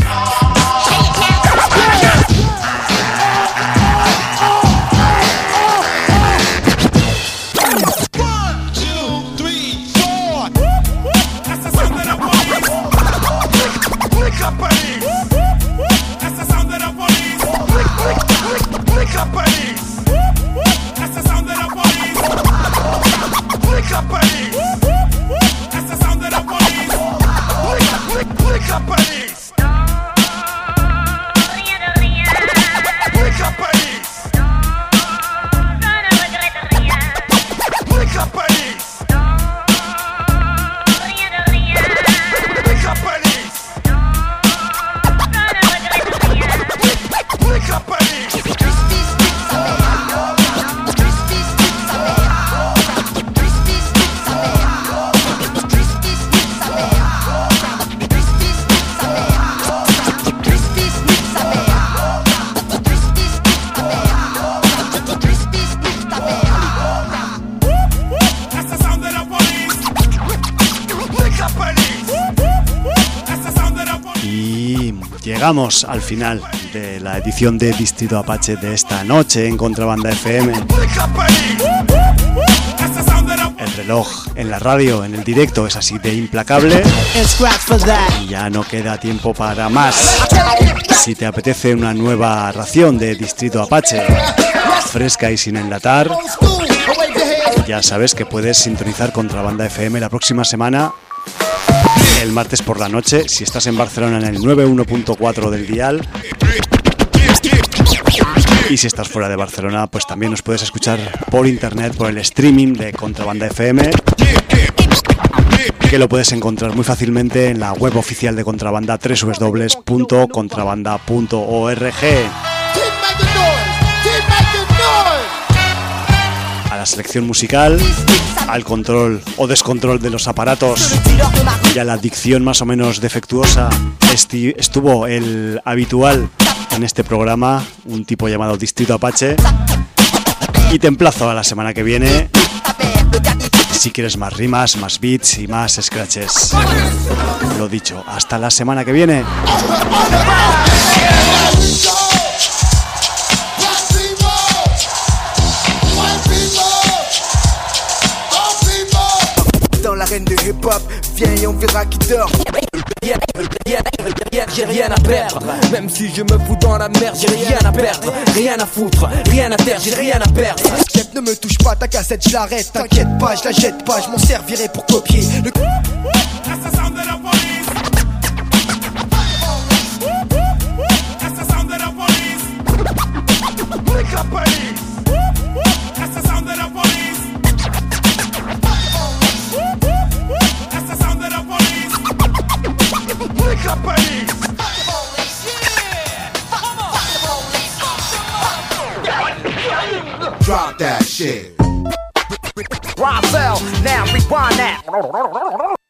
Llegamos al final de la edición de Distrito Apache de esta noche en Contrabanda F M. El reloj en la radio, en el directo, es así de implacable y ya no queda tiempo para más. Si te apetece una nueva ración de Distrito Apache, fresca y sin enlatar, ya sabes que puedes sintonizar Contrabanda F M la próxima semana, el martes por la noche, si estás en Barcelona, en el noventa y uno punto cuatro del dial. Y si estás fuera de Barcelona, pues también nos puedes escuchar por internet, por el streaming de Contrabanda F M, que lo puedes encontrar muy fácilmente en la web oficial de Contrabanda, doble u doble u doble u punto contrabanda punto org. A la selección musical, al control o descontrol de los aparatos y a la dicción más o menos defectuosa, esti- estuvo el habitual en este programa, un tipo llamado Distrito Apache. Y te emplazo a la semana que viene si quieres más rimas, más beats y más scratches. Lo dicho, hasta la semana que viene. Dans l'arène de hip-hop, viens et on verra qui dort. J'ai rien à perdre, même si je me fous dans la merde, j'ai rien à perdre, rien à foutre, rien à terre, j'ai rien à perdre. Chef, ne me touche pas, ta cassette, je l'arrête, t'inquiète pas, je la jette pas, je m'en servirai pour copier le... Drop that shit. Roselle, now rewind that.